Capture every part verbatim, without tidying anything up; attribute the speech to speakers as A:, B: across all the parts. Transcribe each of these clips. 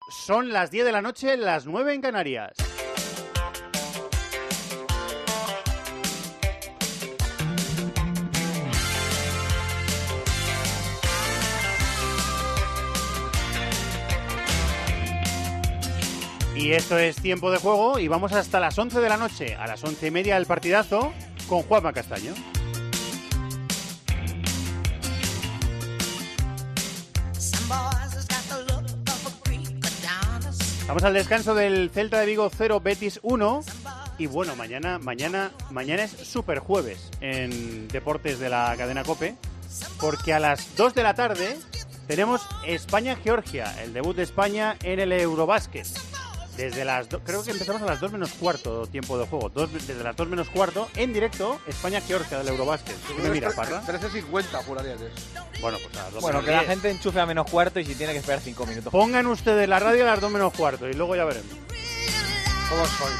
A: Son las diez de la noche, las nueve en Canarias. Y esto es Tiempo de Juego y vamos hasta las once de la noche, a las once y media del partidazo con Juanma Castaño. Vamos al descanso del Celta de Vigo cero, Betis uno. Y bueno, mañana, mañana, mañana es super jueves en Deportes de la cadena COPE, porque a las dos de la tarde tenemos España-Georgia, el debut de España en el Eurobásquet. Desde las do- creo que empezamos a las dos menos cuarto tiempo de juego. Dos, desde las dos menos cuarto, en directo, España-Georgia del Eurobásquet. ¿Qué me mira, Parra?
B: trece cincuenta, juraría que es.
A: Bueno, pues a las dos
C: Bueno,
A: menos
C: que la
A: diez.
C: gente enchufe a menos cuarto y si tiene que esperar cinco minutos.
A: Pongan ustedes la radio a las dos menos cuarto y luego ya veremos.
B: ¿Cómo sois?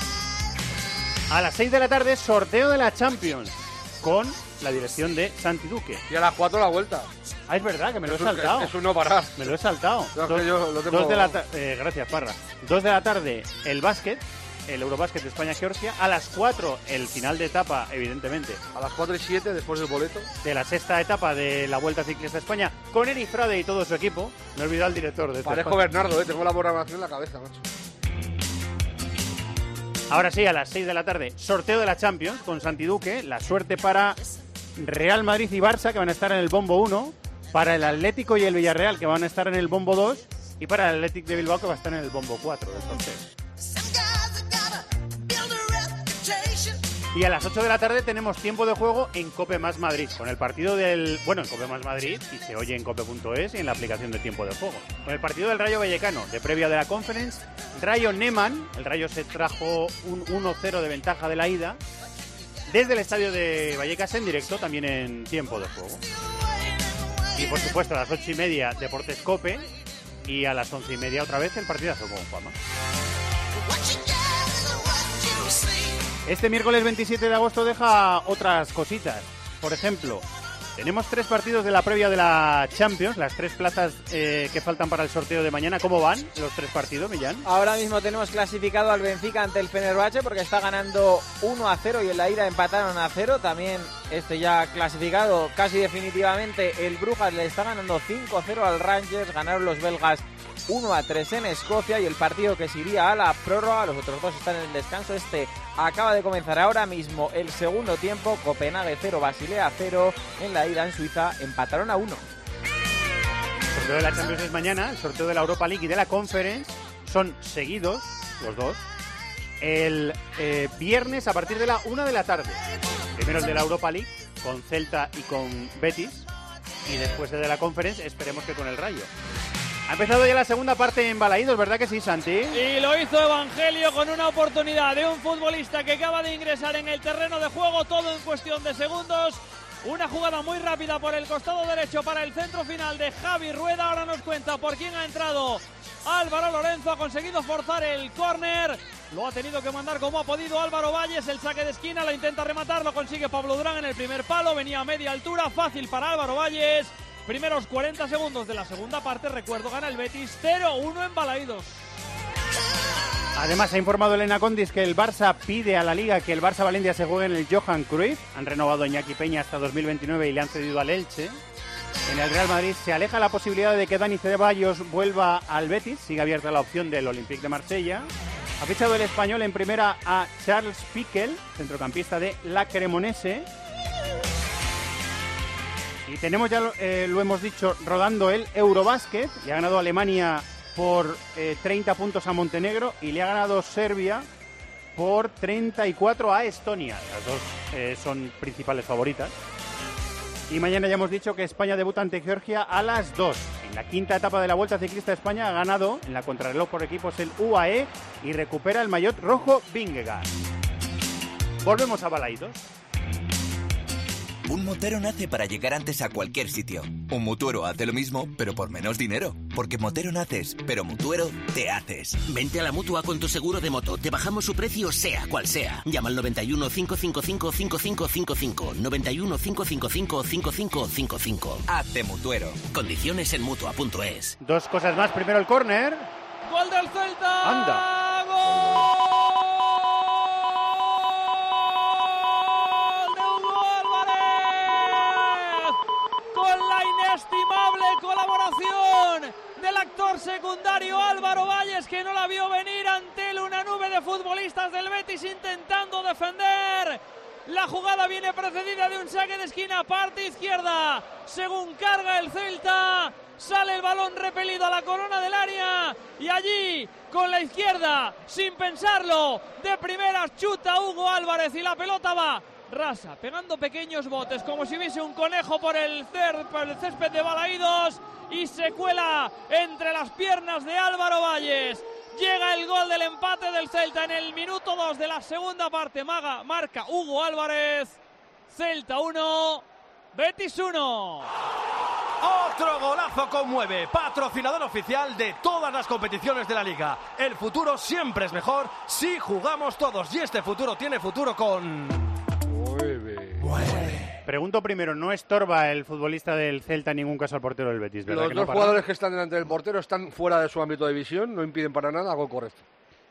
A: A las seis de la tarde, sorteo de la Champions con la dirección de Santi Duque.
B: Y a las cuatro la vuelta.
A: Ah, es verdad, que me lo he
B: Es un-
A: saltado.
B: Es un no parar.
A: Me lo he saltado.
B: No, es
A: Dos,
B: que yo lo tengo-
A: dos de la ta- eh, gracias, Parra. Dos de la tarde, el básquet, el Eurobásquet de España-Georgia. A las cuatro, el final de etapa, evidentemente,
B: A las cuatro y siete, después del boleto.
A: de la sexta etapa de la Vuelta Ciclista a España, con Eri Frade y todo su equipo. Me he olvidado el director de este
B: Parezco
A: espacio.
B: Bernardo, eh. Tengo la programación en la cabeza, macho.
A: Ahora sí, a las seis de la tarde, sorteo de la Champions con Santi Duque. La suerte para Real Madrid y Barça, que van a estar en el bombo uno. Para el Atlético y el Villarreal, que van a estar en el bombo dos. Y para el Athletic de Bilbao, que va a estar en el bombo cuatro del sorteo. Y a las ocho de la tarde tenemos Tiempo de Juego en Cope Más Madrid, con el partido del... Bueno, en Cope Más Madrid, y se oye en cope punto es y en la aplicación de Tiempo de Juego. Con el partido del Rayo Vallecano, de previa de la Conference, Rayo Neman, el Rayo se trajo un uno cero de ventaja de la ida, desde el estadio de Vallecas en directo, también en Tiempo de Juego. Y por supuesto, a las ocho y media, Deportes Cope, y a las once y media otra vez el partidazo con Juanma. Este miércoles veintisiete de agosto deja otras cositas. Por ejemplo, tenemos tres partidos de la previa de la Champions, las tres plazas eh, que faltan para el sorteo de mañana. ¿Cómo van los tres partidos, Millán?
C: Ahora mismo tenemos clasificado al Benfica ante el Fenerbahce porque está ganando uno a cero y en la ida empataron a cero. También este ya clasificado casi definitivamente el Brujas le está ganando cinco a cero al Rangers. Ganaron los belgas uno a tres en Escocia y el partido que se iría a la prórroga, los otros dos están en el descanso. Este acaba de comenzar ahora mismo el segundo tiempo. Copenhague cero, Basilea cero. En la ida en Suiza empataron a uno.
A: El sorteo de la Champions es mañana, el sorteo de la Europa League y de la Conference son seguidos, los dos, el eh, viernes a partir de la una de la tarde. Primero el de la Europa League con Celta y con Betis, y después el de la Conference, esperemos que con el Rayo. Ha empezado ya la segunda parte en Balaídos, ¿verdad que sí, Santi?
D: Y lo hizo Evangelio con una oportunidad de un futbolista que acaba de ingresar en el terreno de juego, todo en cuestión de segundos. Una jugada muy rápida por el costado derecho para el centro final de Javi Rueda. Ahora nos cuenta por quién ha entrado Álvaro Lorenzo. Ha conseguido forzar el córner. Lo ha tenido que mandar como ha podido Álvaro Valles. El saque de esquina, la intenta rematar. Lo consigue Pablo Durán en el primer palo. Venía a media altura. Fácil para Álvaro Valles. Primeros cuarenta segundos de la segunda parte. Recuerdo, gana el Betis cero uno en Balaídos.
A: Además, ha informado Elena Condis que el Barça pide a la Liga que el Barça Valencia se juegue en el Johan Cruyff. Han renovado a Iñaki Peña hasta dos mil veintinueve y le han cedido al Elche. En el Real Madrid se aleja la posibilidad de que Dani Ceballos vuelva al Betis. Sigue abierta la opción del Olympique de Marsella. Ha fichado el español en primera a Charles Piquel, centrocampista de la Cremonese. Y tenemos ya, eh, lo hemos dicho, rodando el Eurobásquet. Y ha ganado Alemania por eh, treinta puntos a Montenegro y le ha ganado Serbia por treinta y cuatro a Estonia. Las dos eh, son principales favoritas. Y mañana ya hemos dicho que España debuta ante Georgia a las dos. En la quinta etapa de la Vuelta Ciclista a España ha ganado en la contrarreloj por equipos el U A E y recupera el maillot rojo Vingegaard. Volvemos a Balaídos.
E: Un motero nace para llegar antes a cualquier sitio. Un mutuero hace lo mismo, pero por menos dinero. Porque motero naces, pero mutuero te haces.
F: Vente a la Mutua con tu seguro de moto. Te bajamos su precio sea cual sea. Llama al noventa y uno, cinco cinco cinco, cinco cinco cinco cinco. noventa y uno, cinco cinco cinco, cinco cinco cinco cinco.
E: Hazte mutuero.
F: Condiciones en Mutua punto es.
A: Dos cosas más. Primero el córner.
D: Gol del Celta.
A: Anda.
D: Gol de Hugo Álvarez. Con la inestimable colaboración del actor secundario Álvaro Valles, que no la vio venir ante una nube de futbolistas del Betis intentando defender. La jugada viene precedida de un saque de esquina, parte izquierda. Según carga el Celta, sale el balón repelido a la corona del área y allí, con la izquierda, sin pensarlo, de primeras chuta Hugo Álvarez y la pelota va rasa, pegando pequeños botes como si hubiese un conejo por el, cer por el césped de Balaídos y se cuela entre las piernas de Álvaro Valles. Llega el gol del empate del Celta en el minuto dos de la segunda parte. Maga, marca Hugo Álvarez. Celta uno, Betis uno.
G: Otro golazo conmueve, patrocinador oficial de todas las competiciones de la Liga. El futuro siempre es mejor si jugamos todos, y este futuro tiene futuro con...
B: Mueve.
G: Mueve.
A: Pregunto primero, ¿no estorba el futbolista del Celta en ningún caso al portero del Betis, verdad?
B: Los
A: que
B: dos
A: no
B: jugadores que están delante del portero están fuera de su ámbito de visión, no impiden para nada, algo correcto.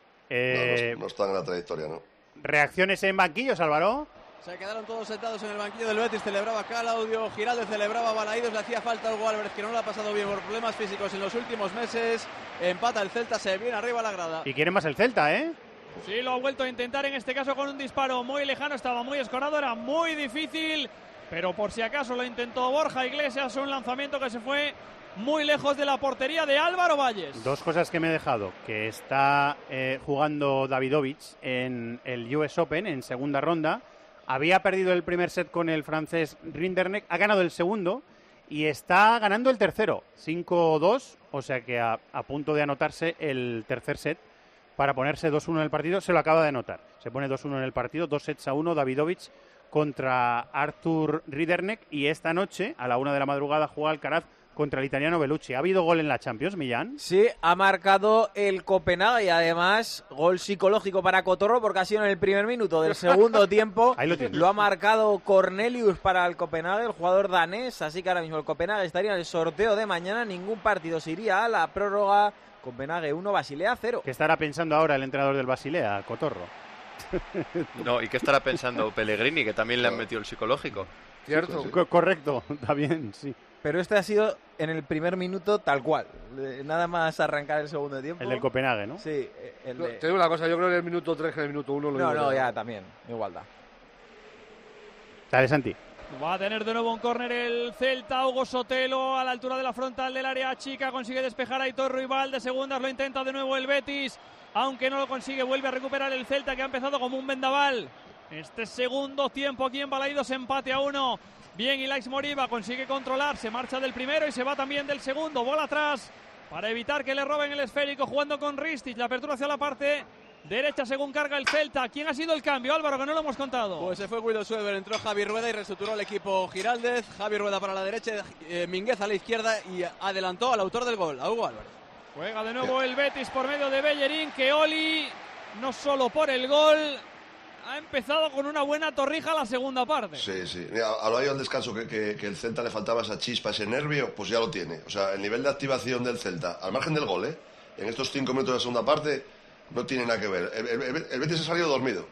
A: Eh,
H: no, no, no están en la trayectoria, ¿no?
A: ¿Reacciones en banquillos, Álvaro?
I: Se quedaron todos sentados en el banquillo del Betis, celebraba Claudio Giraldez, celebraba Balaídos, le hacía falta a Hugo Álvarez, que no lo ha pasado bien por problemas físicos en los últimos meses. Empata el Celta, se viene arriba a la grada.
A: Y quiere más el Celta, ¿eh?
D: Sí, lo ha vuelto a intentar en este caso con un disparo muy lejano, estaba muy escorado, era muy difícil, pero por si acaso lo intentó Borja Iglesias, un lanzamiento que se fue muy lejos de la portería de Álvaro Valles.
A: Dos cosas que me he dejado, que está eh, jugando Davidovich en el U S Open en segunda ronda, había perdido el primer set con el francés Rinderknecht, ha ganado el segundo y está ganando el tercero, cinco dos, o sea que a, a punto de anotarse el tercer set para ponerse dos uno en el partido, se lo acaba de anotar. Se pone dos uno en el partido, dos sets a uno, Davidovich contra Arthur Rinderknecht, y esta noche, a la una de la madrugada, juega Alcaraz contra el italiano Bellucci. ¿Ha habido gol en la Champions, Millán?
C: Sí, ha marcado el Copenhague y además gol psicológico para Cotorro porque ha sido en el primer minuto del segundo tiempo.
A: Ahí lo tiene.
C: Lo ha marcado Cornelius para el Copenhague, el jugador danés, así que ahora mismo el Copenhague estaría en el sorteo de mañana, ningún partido se iría a la prórroga. Copenhague uno, Basilea cero.
A: ¿Qué estará pensando ahora el entrenador del Basilea, Cotorro?
J: No, ¿y qué estará pensando Pellegrini, que también le han metido el psicológico?
B: Cierto.
A: Co- correcto, está bien, sí.
C: Pero este ha sido en el primer minuto tal cual, nada más arrancar el segundo tiempo.
A: El del Copenhague, ¿no?
C: Sí, el de...
B: Te digo una cosa, yo creo que en el minuto tres, que en el minuto uno lo
C: No,
B: digo
C: no,
B: ya.
C: ya también, igualdad.
A: Dale, Santi.
D: Va a tener de nuevo un córner el Celta. Hugo Sotelo a la altura de la frontal del área chica consigue despejar a Aitor Ruibal. De segundas lo intenta de nuevo el Betis, aunque no lo consigue. Vuelve a recuperar el Celta, que ha empezado como un vendaval. Este segundo tiempo aquí en Balaídos, empate a uno. Bien, Ilaix Moriba consigue controlar, se marcha del primero y se va también del segundo. Bola atrás para evitar que le roben el esférico, jugando con Ristic. La apertura hacia la parte derecha según carga el Celta. ¿Quién ha sido el cambio, Álvaro, que no lo hemos contado?
I: Pues se fue Guido Suever, entró Javi Rueda y reestructuró el equipo Giraldez. Javi Rueda para la derecha, eh, Minguez a la izquierda y adelantó al autor del gol, a Hugo Álvarez.
D: Juega de nuevo el Betis por medio de Bellerín, que Oli, no solo por el gol, ha empezado con una buena torrija la segunda parte.
H: Sí, sí. Mira, hablaba yo al descanso que, que, que el Celta le faltaba esa chispa, ese nervio, pues ya lo tiene. O sea, el nivel de activación del Celta, al margen del gol, ¿eh? En estos cinco minutos de la segunda parte, no tiene nada que ver. El, el, el, el Betis ha salido dormido.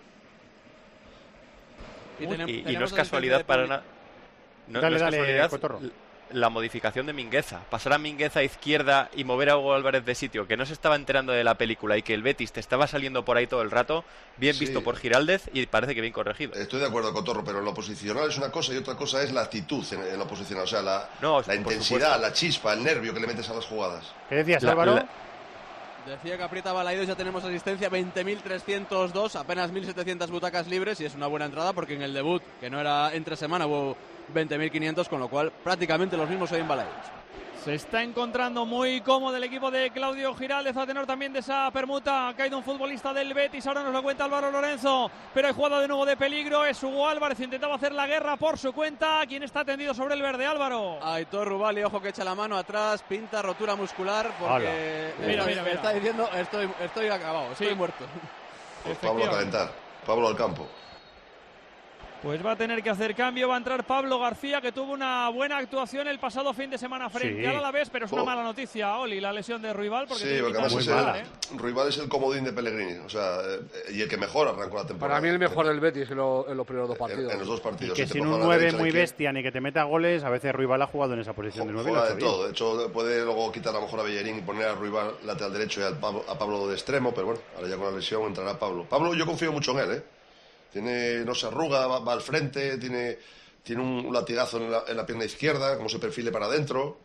J: Y, y, y no es casualidad para nada. No,
A: dale,
J: no es
A: dale,
J: casualidad
A: Cotorro.
J: la modificación de Mingueza. Pasar a Mingueza a izquierda y mover a Hugo Álvarez de sitio, que no se estaba enterando de la película y que el Betis te estaba saliendo por ahí todo el rato. Bien
H: Sí.
J: visto por Giraldez y parece que bien corregido.
H: Estoy de acuerdo, Cotorro, pero lo posicional es una cosa y otra cosa es la actitud en, en lo posicional. O sea, la,
J: No,
H: la
J: por
H: intensidad,
J: supuesto.
H: la chispa, el nervio que le metes a las jugadas.
A: ¿Qué decías,
J: La-
A: Álvaro?
J: la-
I: Decía que aprieta Balaídos, ya tenemos asistencia veinte mil trescientos dos, apenas mil setecientas butacas libres y es una buena entrada porque en el debut, que no era entre semana, hubo veinte mil quinientos, con lo cual prácticamente los mismos hoy en Balaídos.
D: Se está encontrando muy cómodo el equipo de Claudio Giraldez a tenor también de esa permuta. Ha caído un futbolista del Betis, ahora nos lo cuenta Álvaro Lorenzo, pero hay jugada de nuevo de peligro, es Hugo Álvarez, intentaba hacer la guerra por su cuenta. ¿Quién está tendido sobre el verde, Álvaro?
I: Aitor Rubali, ojo que echa la mano atrás, pinta rotura muscular porque
D: Mira,
I: está,
D: mira, mira.
I: está diciendo estoy, estoy acabado, estoy
D: Sí.
I: muerto.
H: Pablo a calentar, Pablo al campo.
D: Pues va a tener que hacer cambio, va a entrar Pablo García, que tuvo una buena actuación el pasado fin de semana frente
H: Sí.
D: al Alavés, pero es una
H: Oh.
D: mala noticia, Oli, la lesión de Ruibal. Porque
H: Sí,
D: tiene
H: porque
D: pinta
H: además
D: de
H: es
D: muy
H: el,
D: mal, ¿eh?
H: Ruibal es el comodín de Pellegrini, o sea, eh, y el que mejor arrancó la temporada.
B: Para mí el mejor del Betis en, lo- en los primeros dos
H: En,
B: partidos.
H: en los dos
A: Y
H: partidos.
A: que
H: Si te
A: sin
H: pongo
A: un
H: a la
A: nueve
H: derecha,
A: muy
H: hay que-
A: bestia ni que te meta goles, a veces Ruibal ha jugado en esa posición de nueve. y lo ha
H: Juega
A: hecho
H: de
A: bien.
H: todo. De hecho, puede luego quitar a lo mejor a Bellerín y poner a Ruibal lateral derecho y al Pablo- a Pablo de extremo, pero bueno, ahora ya con la lesión entrará Pablo. Pablo, yo confío mucho en él, ¿eh? Tiene, no se arruga, va, va al frente, tiene, tiene un latigazo en la, en la pierna izquierda, como se perfile para adentro.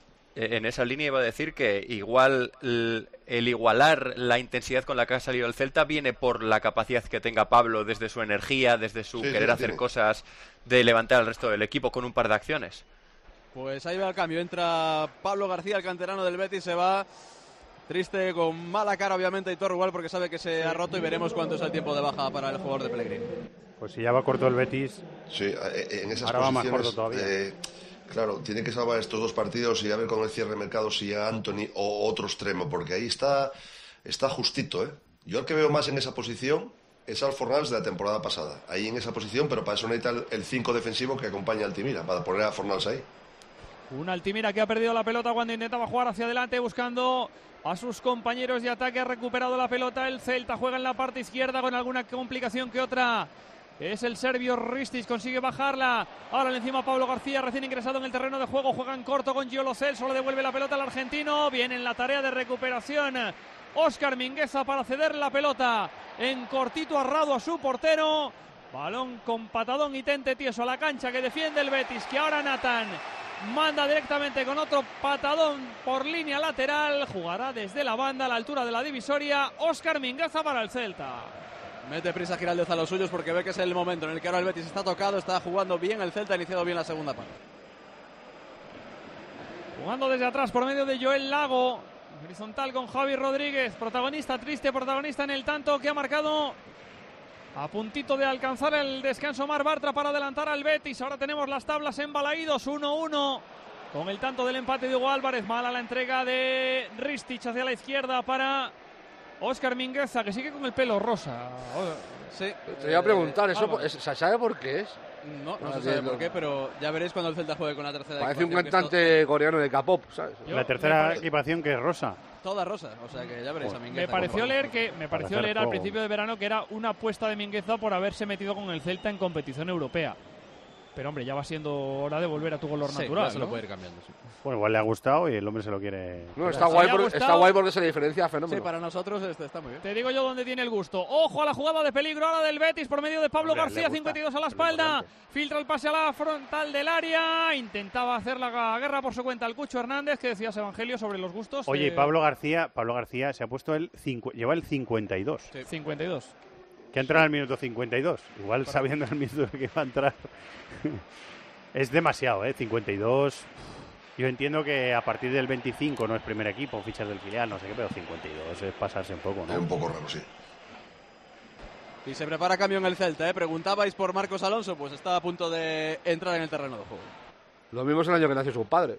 J: En esa línea iba a decir que igual el, el igualar la intensidad con la que ha salido el Celta viene por la capacidad que tenga Pablo desde su energía, desde su
H: Sí, sí,
J: querer
H: la
J: hacer
H: tiene.
J: cosas, de levantar al resto del equipo con un par de acciones.
I: Pues ahí va el cambio, entra Pablo García, el canterano del Betis, se va triste, con mala cara obviamente Aitor igual porque sabe que se ha roto y veremos cuánto es el tiempo de baja para el jugador de Pellegrini.
A: Pues si ya va corto el Betis.
H: Sí, eh, en esas
A: Ahora va más
H: posiciones.
A: corto todavía.
H: eh, claro, tiene que salvar estos dos partidos y a ver con el cierre de mercado si llega Anthony o otro extremo, porque ahí está, está justito, ¿eh? Yo el que veo más en esa posición es al Fornals de la temporada pasada. Ahí en esa posición, pero para eso necesita el cinco defensivo que acompaña al Altimira, para poner a Fornals ahí.
D: Un Altimira que ha perdido la pelota cuando intentaba jugar hacia adelante buscando a sus compañeros de ataque. Ha recuperado la pelota el Celta, juega en la parte izquierda con alguna complicación que otra. Es el serbio Ristic, consigue bajarla. Ahora le encima Pablo García, recién ingresado en el terreno de juego. Juega en corto con Giolo Celso, le devuelve la pelota al argentino. Viene en la tarea de recuperación Óscar Mingueza para ceder la pelota en cortito arrado a su portero. Balón con patadón y tente tieso a la cancha que defiende el Betis, que ahora Nathan manda directamente con otro patadón por línea lateral. Jugará desde la banda a la altura de la divisoria. Óscar Mingueza para el Celta.
I: Mete prisa Giraldez a los suyos porque ve que es el momento en el que ahora el Betis está tocado, está jugando bien el Celta, ha iniciado bien la segunda parte.
D: Jugando desde atrás por medio de Joel Lago. Horizontal con Javi Rodríguez. Protagonista, triste protagonista en el tanto que ha marcado a puntito de alcanzar el descanso Mar Bartra para adelantar al Betis. Ahora tenemos las tablas en Balaídos, uno uno. Con el tanto del empate de Hugo Álvarez. Mala la entrega de Ristic hacia la izquierda para Óscar Mingueza, que sigue con el pelo rosa.
I: Sí.
B: Te voy a preguntar,
I: Eh,
B: ¿eso
I: Álvaro.
B: es- ¿se sabe por qué es?
I: No, no
B: Ah,
I: se sabe
B: bien,
I: por
B: no.
I: qué, pero ya veréis cuando el Celta juegue con la tercera
B: Parece un
I: equipación, que es
B: cantante coreano de K-pop, ¿sabes?
D: Yo-
A: La tercera equipación que es rosa.
I: to- toda rosa, o sea que ya veréis a Mingueza.
D: Me pareció
I: con-
D: leer que me pareció
A: hacer
D: leer al
A: juego.
D: principio de verano que era una apuesta de Mingueza por haberse metido con el Celta en competición europea. Pero hombre, ya va siendo hora de volver a tu color
I: Sí,
D: natural.
I: ya se lo
D: ¿no?
I: puede ir cambiando, sí.
A: Bueno, igual le ha gustado y el hombre se lo quiere.
B: No, está
D: Si
B: guay,
D: le ha
B: porque,
D: gustado-
B: está guay porque se diferencia fenómeno.
I: Sí, para nosotros este está muy bien.
D: Te digo yo dónde tiene el gusto. Ojo a la jugada de peligro ahora del Betis por medio de Pablo
A: Hombre, le
D: García,
A: gusta,
D: cincuenta y dos a la
A: es lo
D: espalda.
A: importante.
D: Filtra el pase a la frontal del área. Intentaba hacer la guerra por su cuenta al Cucho Hernández, que decías, Evangelio, sobre los gustos.
A: Oye, y
D: de-
A: Pablo García, Pablo García se ha puesto el cincu- lleva el cincuenta y dos.
I: Sí.
D: cincuenta y dos.
A: Que ha entrado al minuto cincuenta y dos. Igual sabiendo el minuto que va a entrar. Es demasiado, ¿eh? cincuenta y dos. Yo entiendo que a partir del veinticinco no es primer equipo, fichas del filial, no sé qué, pero cincuenta y dos es pasarse un poco,
H: Es
A: ¿no?
H: un poco raro, sí.
I: Y se prepara cambio en el Celta, ¿eh? Preguntabais por Marcos Alonso, pues está a punto de entrar en el terreno de juego.
B: Lo mismo es el año que nació su padre.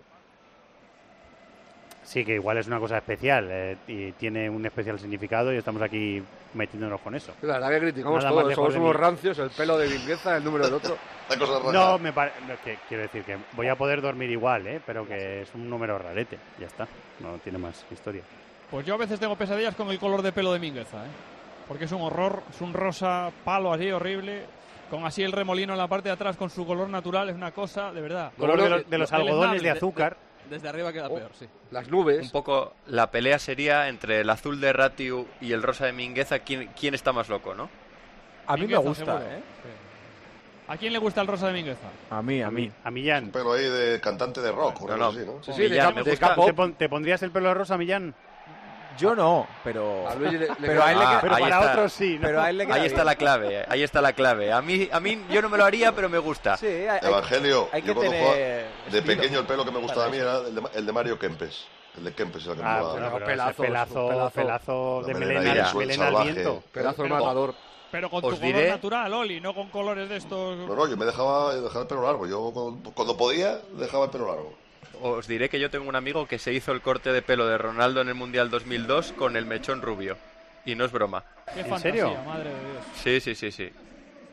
A: Sí, que igual es una cosa especial eh, y tiene un especial significado y estamos aquí metiéndonos con eso.
B: La verdad que criticamos
A: Nada más
B: todo,
A: lejos
B: somos
A: de
B: unos
A: mí.
B: rancios, el pelo de Mingueza, el número del otro.
H: La cosa rara.
A: No, me pare- no, que quiero decir que voy a poder dormir igual, ¿eh? Pero que es un número rarete, ya está, no tiene más historia.
D: Pues yo a veces tengo pesadillas con el color de pelo de Mingueza, ¿eh? Porque es un horror, es un rosa palo así horrible, con así el remolino en la parte de atrás con su color natural, es una cosa, de verdad.
A: Color de, los- de los
D: Del
A: algodones de
D: esnable,
A: azúcar.
I: Desde arriba queda
B: Oh.
I: peor, sí.
B: Las nubes.
J: Un poco la pelea sería entre el azul de Ratiu y el rosa de Mingueza. ¿Quién, quién está más loco, no?
K: A mí me
D: Mingueza,
K: gusta,
D: seguro.
K: ¿eh?
D: ¿A quién le gusta el rosa de Mingueza?
K: A mí, a mí.
A: A Millán.
H: Un pelo ahí de cantante de rock,
J: No,
H: una
J: no.
H: cosa así, ¿no?
B: Sí, sí, de,
J: Millán,
B: cap-
J: me
B: de
J: gusta.
B: K-pop.
A: ¿Te, pon- te pondrías el pelo rosa, Millán?
K: Yo no, pero...
B: A Luis le- le
K: pero
B: queda-
K: a él le
J: Ah,
K: queda-
A: Pero
J: ahí
A: para
J: está.
A: otros sí, ¿no?
K: pero a él le queda
J: Ahí está
K: bien.
J: la clave, eh, ahí está la clave. A mí, a mí yo no me lo haría, pero me gusta.
K: Sí, hay, hay-
H: Evangelio,
K: hay que
H: yo cuando
K: tener
H: jugaba de
K: estilo.
H: pequeño el pelo que me gustaba a mí
K: Para
H: era el de, el de Mario Kempes. El de Kempes era el que me
A: Ah,
H: molaba.
A: bueno, pero
B: pelazos,
A: ese pelazo,
B: pelazo.
A: pelazo
H: La
A: de
H: melena
A: melena,
J: ahí,
A: melena,
H: suel-
A: al
H: salvaje.
A: viento.
B: Pedazo de
D: Pero-
B: matador.
D: Pero con
J: Os
D: tu color
J: diré-
D: natural, Oli, no con colores de estos...
H: No, no, yo me dejaba, dejaba el pelo largo. Yo cuando, cuando podía dejaba el pelo largo.
J: Os diré que yo tengo un amigo que se hizo el corte de pelo de Ronaldo en el Mundial dos mil dos con el mechón rubio. Y no es broma.
D: Qué
A: ¿En
D: fantasía,
A: serio?
D: madre de Dios.
J: Sí, sí, sí, sí.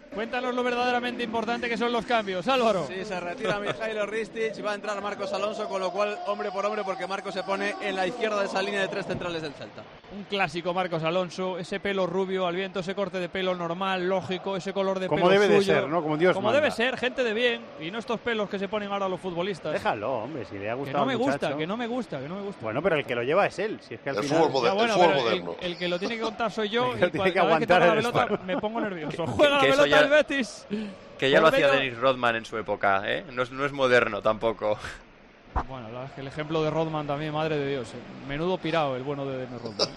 D: Cuéntanos lo verdaderamente importante que son los cambios, Álvaro.
I: Sí, se retira Mijailo Ristic y va a entrar Marcos Alonso, con lo cual hombre por hombre, porque Marcos se pone en la izquierda de esa línea de tres centrales del Celta.
D: Un clásico Marcos Alonso, ese pelo rubio al viento, ese corte de pelo normal, lógico, ese color de
A: como
D: pelo
A: debe
D: suyo.
A: de ser, ¿no? Como Dios
D: Como
A: manda.
D: debe ser, gente de bien, y no estos pelos que se ponen ahora los futbolistas.
A: Déjalo, hombre, si le ha
D: Que
A: gustado
D: no me
A: al
D: gusta,
A: muchacho.
D: que no me gusta, que no me gusta.
A: Bueno, pero el que lo lleva es él. Si es que al
H: El
A: final...
H: fútbol
D: Ya,
H: moderno.
D: bueno,
H: el fútbol
D: pero
H: moderno.
D: el, el que lo tiene que contar soy yo,
A: El que
D: y
A: tiene que
D: cada vez que toca
A: aguantar
D: la
A: eres
D: pelota
A: tú.
D: me pongo nervioso. Juega
J: que
D: la
J: eso
D: pelota
J: ya-
D: el Betis.
J: Que ya
D: Por
J: lo hacía
D: medio-
J: Dennis Rodman en su época, ¿eh? No es, no es moderno tampoco.
D: Bueno, la verdad es que el ejemplo de Rodman también, madre de Dios. eh. Menudo pirado el bueno de Dennis Rodman.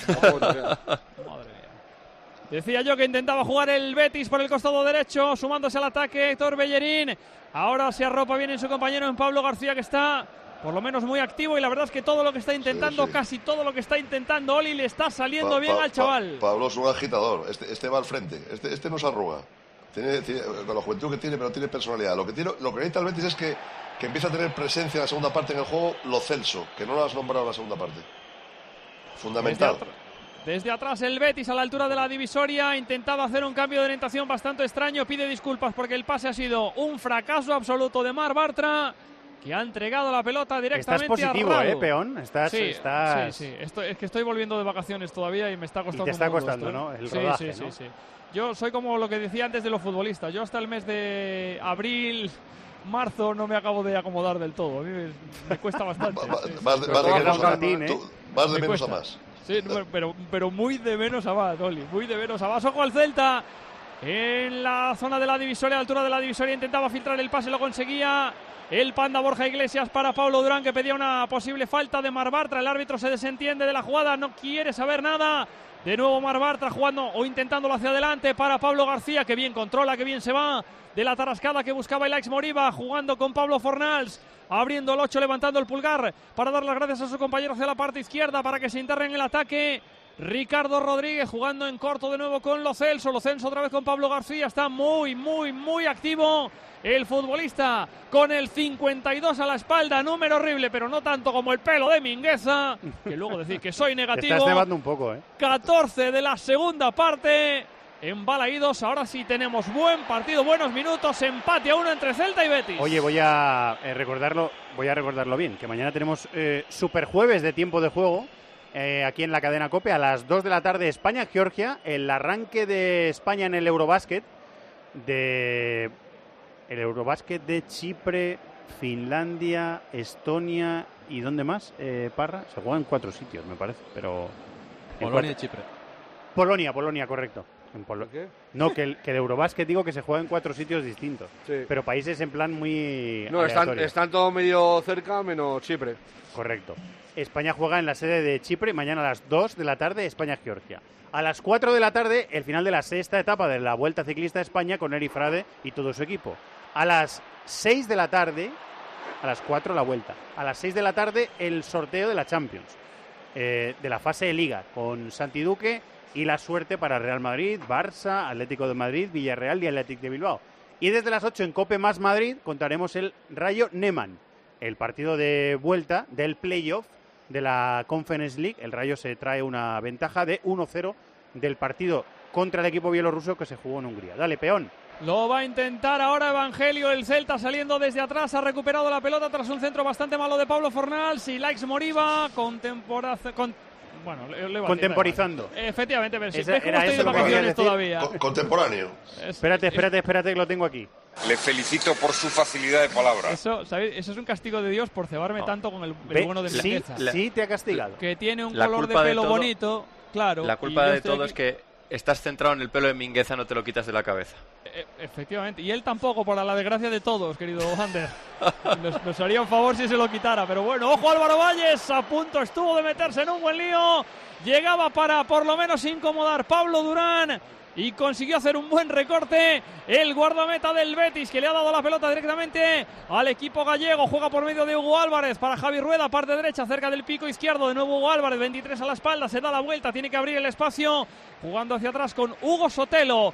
D: Madre mía. Decía yo que intentaba jugar el Betis por el costado derecho, sumándose al ataque Héctor Bellerín. Ahora se arropa bien en su compañero en Pablo García, que está por lo menos muy activo, y la verdad es que todo lo que está intentando,
H: Sí, sí.
D: casi todo lo que está intentando Oli, le está saliendo
H: Pa-
D: bien
H: pa-
D: al chaval.
H: Pa- Pablo es un agitador. Este, este va al frente. Este, este no se arruga. Tiene, tiene- con la juventud que tiene, pero tiene personalidad. Lo que, tiene, lo que necesita el Betis es que, que empiece a tener presencia en la segunda parte en el juego, Lo Celso, que no lo has nombrado en la segunda parte. Fundamental.
D: Desde, atr- desde atrás el Betis a la altura de la divisoria intentaba hacer un cambio de orientación bastante extraño, pide disculpas porque el pase ha sido un fracaso absoluto de Mar Bartra, que ha entregado la pelota directamente
A: Estás positivo,
D: a Radu.
A: ¿eh, peón? Estás...
D: Sí,
A: estás...
D: sí, sí. Esto, es que estoy volviendo de vacaciones todavía y me está costando
A: te está
D: un poco
A: costando,
D: esto, ¿eh?
A: ¿no? El
D: sí,
A: rodaje,
D: sí,
A: ¿no?
D: sí, sí. Yo soy como lo que decía antes de los futbolistas. Yo hasta el mes de abril, marzo, no me acabo de acomodar del todo. A mí me, me cuesta bastante.
H: Va- va-
D: sí, sí.
H: Vas de,
A: Pero
H: vas de
A: te queda
H: menos
A: un
H: a
A: cantín,
H: más.
A: ¿eh?
H: Tú vas de
D: Me
H: menos a
D: cuesta.
H: más.
D: Sí, no, pero, pero muy de menos a más, Oli. Muy de menos a más. Ojo al Celta. En la zona de la divisoria, a la altura de la divisoria, intentaba filtrar el pase, lo conseguía el Panda Borja Iglesias para Pablo Durán, que pedía una posible falta de Mar Bartra. El árbitro se desentiende de la jugada, no quiere saber nada. De nuevo Mar Bartra jugando o intentándolo hacia adelante para Pablo García, que bien controla, que bien se va de la tarascada que buscaba el ex Moriba, jugando con Pablo Fornals, abriendo el ocho, levantando el pulgar para dar las gracias a su compañero hacia la parte izquierda para que se interne en el ataque. Ricardo Rodríguez jugando en corto de nuevo con Lo Celso. Lo Celso otra vez con Pablo García. Está muy, muy, muy activo el futbolista, con el cincuenta y dos a la espalda. Número horrible, pero no tanto como el pelo de Mingueza, que luego decir que soy
A: Te
D: negativo.
A: estás nevando un poco, ¿eh?
D: catorce de la segunda parte en Balaídos. Ahora sí tenemos buen partido, buenos minutos. Empate a uno entre Celta y Betis.
A: Oye, voy a eh, recordarlo, voy a recordarlo bien, que mañana tenemos eh, super jueves de tiempo de juego. Eh, aquí en la cadena COPE a las dos de la tarde, España-Georgia, el arranque de España en el Eurobásquet, de el Eurobásquet de Chipre, Finlandia, Estonia y ¿dónde más? Eh, Parra, se juega en cuatro sitios, me parece, pero en
I: Polonia y
A: cuatro-
I: Chipre.
A: Polonia, Polonia, correcto. En Polo-
B: ¿Qué?
A: No, que el, que el Eurobásquet digo que se juega en cuatro sitios distintos,
B: Sí.
A: pero países en plan muy
B: No, están,
A: aleatorios.
B: están todos medio cerca, menos Chipre.
A: Correcto. España juega en la sede de Chipre mañana a las dos de la tarde, España-Georgia. A las cuatro de la tarde, el final de la sexta etapa de la Vuelta Ciclista a España con Eri Frade y todo su equipo. A las seis de la tarde, a las cuatro la Vuelta. A las seis de la tarde, el sorteo de la Champions, eh, de la fase de Liga, con Santi Duque y la suerte para Real Madrid, Barça, Atlético de Madrid, Villarreal y Athletic de Bilbao. Y desde las ocho en Cope más Madrid contaremos el Rayo Neman, el partido de vuelta del playoff de la Conference League. El Rayo se trae una ventaja de uno cero del partido contra el equipo bielorruso que se jugó en Hungría. Dale, peón.
D: Lo va a intentar ahora Evangelio, el Celta saliendo desde atrás, ha recuperado la pelota tras un centro bastante malo de Pablo Fornals y Laix Moriba contemporace, con, bueno, le, le va a
A: Contemporizando.
D: decir, efectivamente, pero si
A: Esa-
D: ves cómo
A: era
D: estoy
A: eso
D: de
A: lo que querías
D: vacaciones
A: decir.
D: todavía.
H: Co- contemporáneo.
D: Es-
A: Espérate, espérate, espérate que lo tengo aquí.
L: Le felicito por su facilidad de palabra.
D: Eso, ¿sabéis? Eso es un castigo de Dios por cebarme
J: No.
D: tanto con el, el
A: Ve,
D: bueno de
A: sí,
D: Mingueza.
A: sí te ha castigado.
D: Que tiene un
J: La
D: color de
J: culpa de
D: pelo
J: todo-
D: bonito, claro.
J: La
D: y
J: culpa
D: yo
J: de
D: estoy
J: todo
D: aquí-
J: es que estás centrado en el pelo de Mingueza, no te lo quitas de la cabeza.
D: E- efectivamente, y él tampoco, por la desgracia de todos, querido Ander. Nos, nos haría un favor si se lo quitara, pero bueno, ojo Álvaro Valles, a punto estuvo de meterse en un buen lío, llegaba para por lo menos incomodar Pablo Durán y consiguió hacer un buen recorte el guardameta del Betis, que le ha dado la pelota directamente al equipo gallego. Juega por medio de Hugo Álvarez para Javi Rueda, parte derecha cerca del pico izquierdo, de nuevo Hugo Álvarez, veintitrés a la espalda, se da la vuelta, tiene que abrir el espacio, jugando hacia atrás con Hugo Sotelo.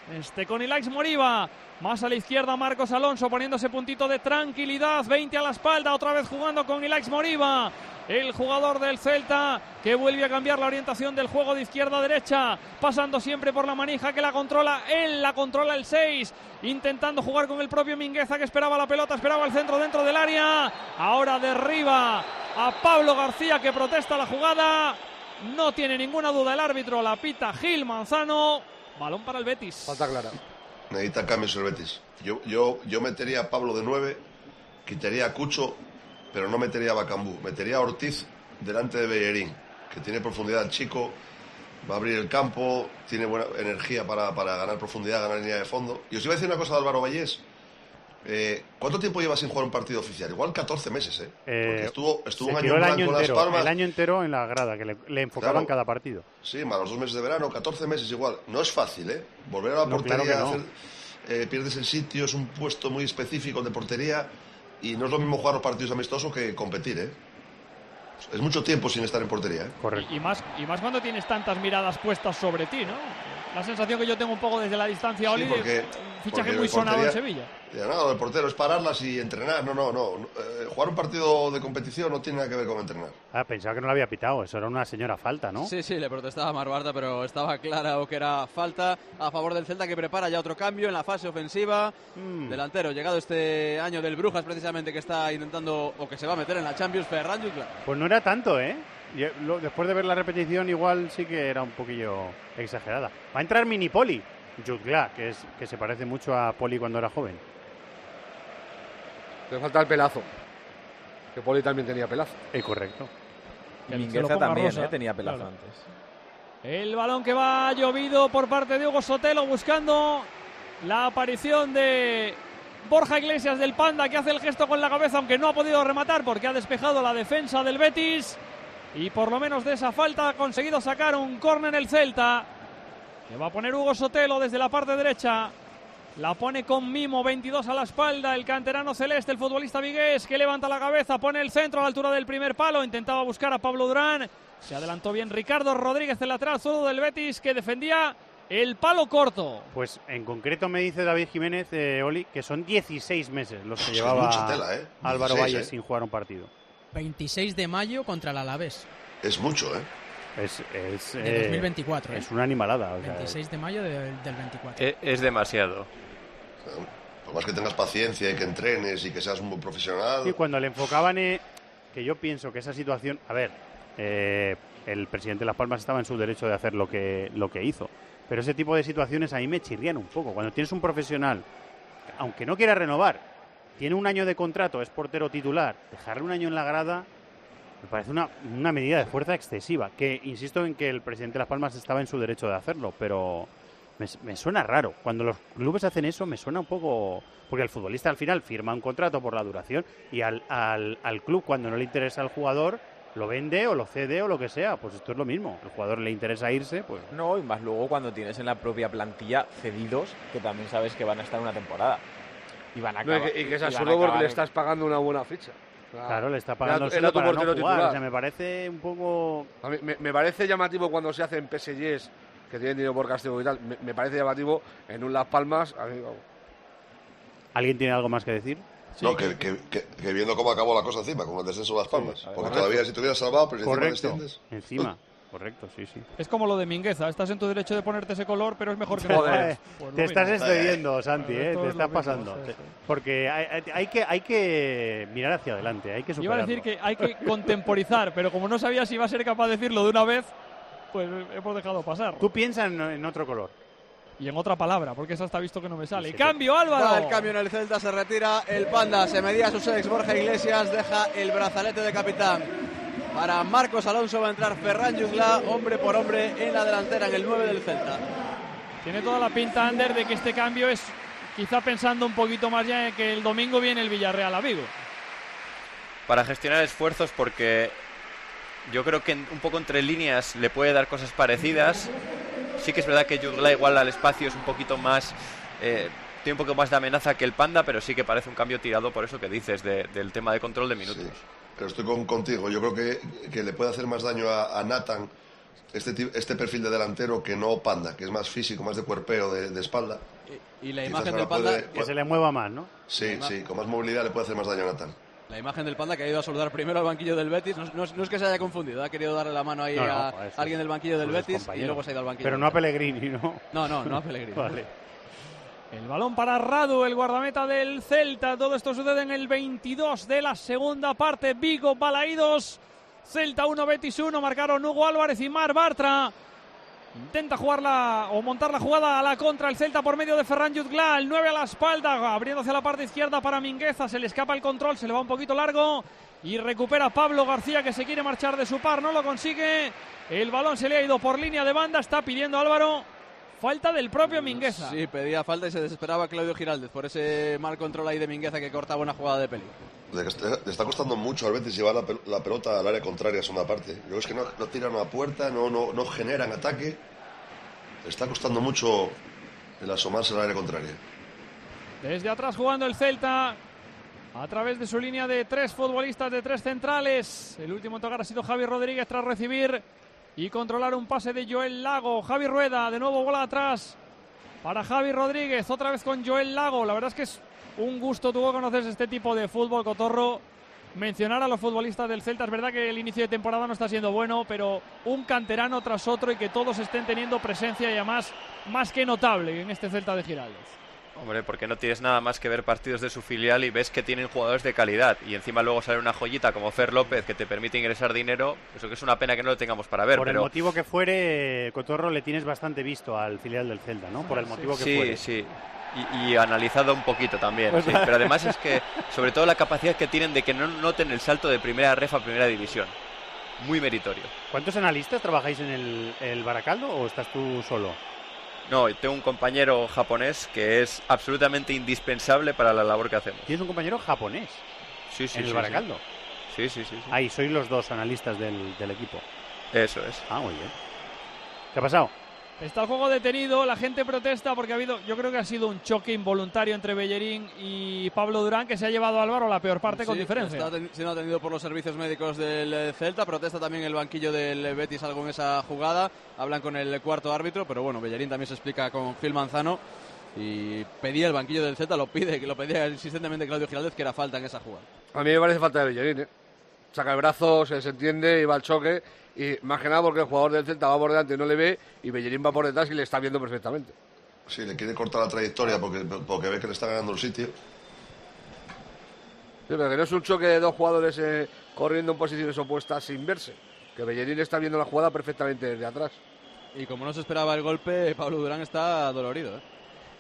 D: Este con Ilaix Moriba. Más a la izquierda Marcos Alonso poniéndose puntito de tranquilidad. veinte a la espalda, otra vez jugando con Ilaix Moriba. El jugador del Celta que vuelve a cambiar la orientación del juego de izquierda a derecha. Pasando siempre por la manija que la controla. Él la controla el seis. Intentando jugar con el propio Mingueza que esperaba la pelota, esperaba el centro dentro del área. Ahora derriba a Pablo García que protesta la jugada. No tiene ninguna duda el árbitro, la pita Gil Manzano. Balón para el Betis.
B: Falta clara.
H: Necesita cambios el Betis. Yo, yo, yo metería a Pablo de nueve, quitaría a Cucho, pero no metería a Bacambú. Metería a Ortiz delante de Bellerín, que tiene profundidad el chico, va a abrir el campo, tiene buena energía para, para ganar profundidad, ganar línea de fondo. Y os iba a decir una cosa de Álvaro Vallés. Eh, ¿Cuánto tiempo lleva sin jugar un partido oficial? Igual catorce meses, ¿eh? Porque estuvo, estuvo un año en blanco en Las Palmas.
A: El año entero en la grada, que le, le enfocaban
H: Claro.
A: cada partido.
H: Sí, más los dos meses de verano, catorce meses igual. No es fácil, ¿eh? Volver a la
A: No,
H: portería,
A: claro que no.
H: hacer, eh, pierdes el sitio, es un puesto muy específico de portería y no es lo mismo jugar los partidos amistosos que competir, ¿eh? Es mucho tiempo sin estar en portería, ¿eh?
A: Correcto.
D: Y, y más, y más cuando tienes tantas miradas puestas sobre ti, ¿no? La sensación que yo tengo un poco desde la distancia, Oli,
H: Sí, porque-
D: un fichaje
H: porque
D: muy
H: el
D: sonado en
H: portería-
D: Sevilla.
H: Ya, no, el portero es pararlas y entrenar. No, no, no. Eh, jugar un partido de competición no tiene nada que ver con entrenar.
A: Ah, pensaba que no lo había pitado, eso era una señora falta, ¿no?
I: Sí, sí, le protestaba a Marbarda, pero estaba claro que era falta a favor del Celta, que prepara ya otro cambio en la fase ofensiva.
A: Mm.
I: Delantero, llegado este año del Brujas, precisamente, que está intentando, o que se va a meter en la Champions, Ferran Jutgla.
A: Pues no era tanto, ¿eh? Yo, lo- después de ver la repetición, igual sí que era un poquillo exagerada. Va a entrar Mini Poli, Jutgla, que, es, que se parece mucho a Poli cuando era joven.
B: Le falta el pelazo. Que Poli también tenía pelazo.
A: Eh, correcto.
D: Que se lo
K: Mingueza
D: ponga
K: también,
D: Rosa,
K: ¿eh? Tenía pelazo
D: claro.
K: antes.
D: El balón que va llovido por parte de Hugo Sotelo buscando la aparición de Borja Iglesias del Panda, que hace el gesto con la cabeza, aunque no ha podido rematar porque ha despejado la defensa del Betis. Y por lo menos de esa falta ha conseguido sacar un córner el Celta. Le va a poner Hugo Sotelo desde la parte derecha. La pone con mimo, veintidós a la espalda, el canterano celeste, el futbolista vigués, que levanta la cabeza, pone el centro a la altura del primer palo, intentaba buscar a Pablo Durán, se adelantó bien Ricardo Rodríguez, el lateral zurdo del Betis, que defendía el palo corto.
A: Pues en concreto me dice David Jiménez, eh, Oli, que son dieciséis meses los que
H: Es que
A: llevaba
H: mucha tela, ¿eh?
A: Álvaro
H: dieciséis,
A: Valles
H: ¿eh?
A: sin jugar un partido.
M: veintiséis de mayo contra el Alavés,
H: Es mucho, ¿eh?
A: Es, es,
M: de
A: eh,
M: dos mil veinticuatro. ¿eh?
A: es una animalada. O sea,
M: veintiséis de mayo de- del veinticuatro.
J: Es, es demasiado.
H: Por más que tengas paciencia y que entrenes y que seas muy profesional.
A: Y cuando le enfocaban, eh, que yo pienso que esa situación, a ver, eh, el presidente de Las Palmas estaba en su derecho de hacer lo que, lo que hizo, pero ese tipo de situaciones a mí me chirrían un poco. Cuando tienes un profesional, aunque no quiera renovar, tiene un año de contrato, es portero titular, dejarle un año en la grada me parece una, una medida de fuerza excesiva, que insisto en que el presidente de Las Palmas estaba en su derecho de hacerlo, pero me, me suena raro. Cuando los clubes hacen eso me suena un poco... Porque el futbolista al final firma un contrato por la duración y al, al, al club, cuando no le interesa al jugador, lo vende o lo cede o lo que sea. Pues esto es lo mismo. El jugador le interesa irse, pues...
K: No, y más luego cuando tienes en la propia plantilla cedidos que también sabes que van a estar una temporada. Y van a
B: No, y
K: acabar.
B: que, y que es
K: y van a
B: absurdo porque
K: acabar
B: le
K: en-
B: estás pagando una buena ficha. O sea,
A: Claro, le está pagando
B: era-
A: solo
B: era tu
A: para no
B: portero
A: jugar.
B: titular.
A: O sea, me parece un poco...
B: A mí me, me parece llamativo cuando se hacen P S Gs que tienen dinero por castigo y tal. Me, me parece llamativo en un Las Palmas. A mí, vamos.
A: ¿Alguien tiene algo más que decir?
H: No, que, que, que, que viendo cómo acabó la cosa encima, con el descenso de Las Palmas. Porque
A: correcto.
H: todavía si te hubieras salvado, pero si encima
A: Correcto.
H: desciendes.
A: Encima. Correcto, sí, sí.
D: Es como lo de Mingueza, estás en tu derecho de ponerte ese color, pero es mejor que no.
A: Joder,
D: Pues lo
A: te estás
D: mismo.
A: excediendo, Santi,
D: Esto
A: ¿eh?
D: es
A: Te
D: lo
A: estás
D: mismo,
A: pasando.
D: sí, sí.
A: Porque hay, hay- hay que, hay que mirar hacia adelante, hay que
D: Iba a
A: superarlo.
D: decir que hay que contemporizar, pero como no sabía si iba a ser capaz de decirlo de una vez, pues hemos dejado pasar.
A: Tú piensas en, en otro color.
D: Y en otra palabra, porque esa está visto que no me sale.
A: Sí, sí.
D: ¡Cambio, Álvaro!
I: Va el cambio en el Celta, se retira el Panda, se medía a sus ex, Borja Iglesias, deja el brazalete de capitán. Para Marcos Alonso va a entrar Ferran Jutgla, hombre por hombre en la delantera, en el nueve del Celta.
D: Tiene toda la pinta, Ander, de que este cambio es quizá pensando un poquito más ya en que el domingo viene el Villarreal a Vigo.
J: Para gestionar esfuerzos, porque yo creo que en- un poco entre líneas le puede dar cosas parecidas. Sí que es verdad que Jutgla igual al espacio es un poquito más... Eh, tiene un poco más de amenaza que el Panda, pero sí que parece un cambio tirado por eso que dices, de- del tema de control de minutos.
H: Sí, pero estoy con, contigo. Yo creo que, que le puede hacer más daño a, a Nathan este, este perfil de delantero que no panda, que es más físico, más de cuerpeo, de, de espalda.
I: Y, y la
H: Quizás
I: imagen
H: ahora
I: del Panda...
H: puede-
A: Que se le mueva más, ¿no?
H: Sí, sí, con más movilidad le puede hacer más daño a Natán.
I: La imagen del Panda que ha ido a saludar primero al banquillo del Betis. No, no es- no es que se haya confundido, ha querido darle la mano ahí
A: No, no,
I: a
A: joder,
I: alguien del banquillo del
A: sus
I: Betis y
A: compañeros.
I: luego se ha ido al banquillo.
A: Pero
I: del
A: no a
I: Betis.
A: Pellegrini, ¿no?
I: No, no, no a Pellegrini.
A: Vale.
D: El balón para Radu, el guardameta del Celta. Todo esto sucede en el veintidós de la segunda parte. Vigo, Balaídos. Celta uno, Betis uno. Marcaron Hugo Álvarez y Mar Bartra. Intenta jugarla o montar la jugada a la contra el Celta por medio de Ferran Jutgla. El nueve a la espalda, abriendo hacia la parte izquierda para Mingueza. Se le escapa el control, se le va un poquito largo. Y recupera Pablo García, que se quiere marchar de su par. No lo consigue. El balón se le ha ido por línea de banda. Está pidiendo Álvaro falta del propio Mingueza.
I: Sí, pedía falta y se desesperaba Claudio Giraldez por ese mal control ahí de Mingueza que cortaba una jugada de peligro.
H: Le, le está costando mucho al Betis llevar la, pel la pelota al área contraria, segunda parte. Luego es que no, no tiran a puerta, no, no, no generan ataque. Le está costando mucho el asomarse al área contraria.
D: Desde atrás jugando el Celta a través de su línea de tres futbolistas, de tres centrales. El último en tocar ha sido Javi Rodríguez tras recibir y controlar un pase de Joel Lago. Javi Rueda, de nuevo bola atrás para Javi Rodríguez, otra vez con Joel Lago. La verdad es que es un gusto, tuvo conocer este tipo de fútbol, Cotorro. Mencionar a los futbolistas del Celta, es verdad que el inicio de temporada no está siendo bueno, pero un canterano tras otro y que todos estén teniendo presencia y además más que notable en este Celta de Giraldez.
J: Hombre, porque no tienes nada más que ver partidos de su filial y ves que tienen jugadores de calidad y encima luego sale una joyita como Fer López que te permite ingresar dinero. Eso que es una pena que no lo tengamos para ver.
A: Por
J: pero...
A: el motivo que fuere, Cotorro, le tienes bastante visto al filial del Celta, ¿no? Por el motivo que
J: sí,
A: fuere.
J: Sí, sí. Y, y analizado un poquito también.
A: Pues
J: Sí. Pero además es que, sobre todo la capacidad que tienen de que no noten el salto de primera ref a primera división. Muy meritorio.
A: ¿Cuántos analistas trabajáis en el, el Baracaldo o estás tú solo?
J: No, tengo un compañero japonés que es absolutamente indispensable para la labor que hacemos.
A: ¿Tienes un compañero japonés?
J: Sí, sí,
A: ¿En el
J: sí,
A: Baracaldo?
J: Sí, sí, sí. sí.
A: Ahí, sois los dos analistas del, del equipo.
J: Eso es.
A: Ah, muy bien. ¿Qué ha pasado?
D: Está el juego detenido, la gente protesta porque ha habido, yo creo que ha sido un choque involuntario entre Bellerín y Pablo Durán que se ha llevado a Álvaro a la peor parte con
I: Sí,
D: diferencia.
I: Está ten- siendo atendido por los servicios médicos del eh, Celta. Protesta también el banquillo del Betis algo en esa jugada. Hablan con el cuarto árbitro, pero bueno, Bellerín también se explica con Gil Manzano y pedía el banquillo del Celta, lo pide, que lo pedía insistentemente Claudio Giraldez, que era falta en esa jugada.
B: A mí me parece falta de Bellerín, ¿eh? Saca el brazo, se desentiende y va al choque. Y más que nada porque el jugador del Celta va por delante y no le ve, y Bellerín va por detrás y le está viendo perfectamente.
H: Sí, le quiere cortar la trayectoria porque, porque ve que le está ganando el sitio.
B: Sí, pero que no es un choque de dos jugadores eh, corriendo en posiciones opuestas sin verse. Que Bellerín está viendo la jugada perfectamente desde atrás.
I: Y como no se esperaba el golpe, Pablo Durán está dolorido, ¿eh?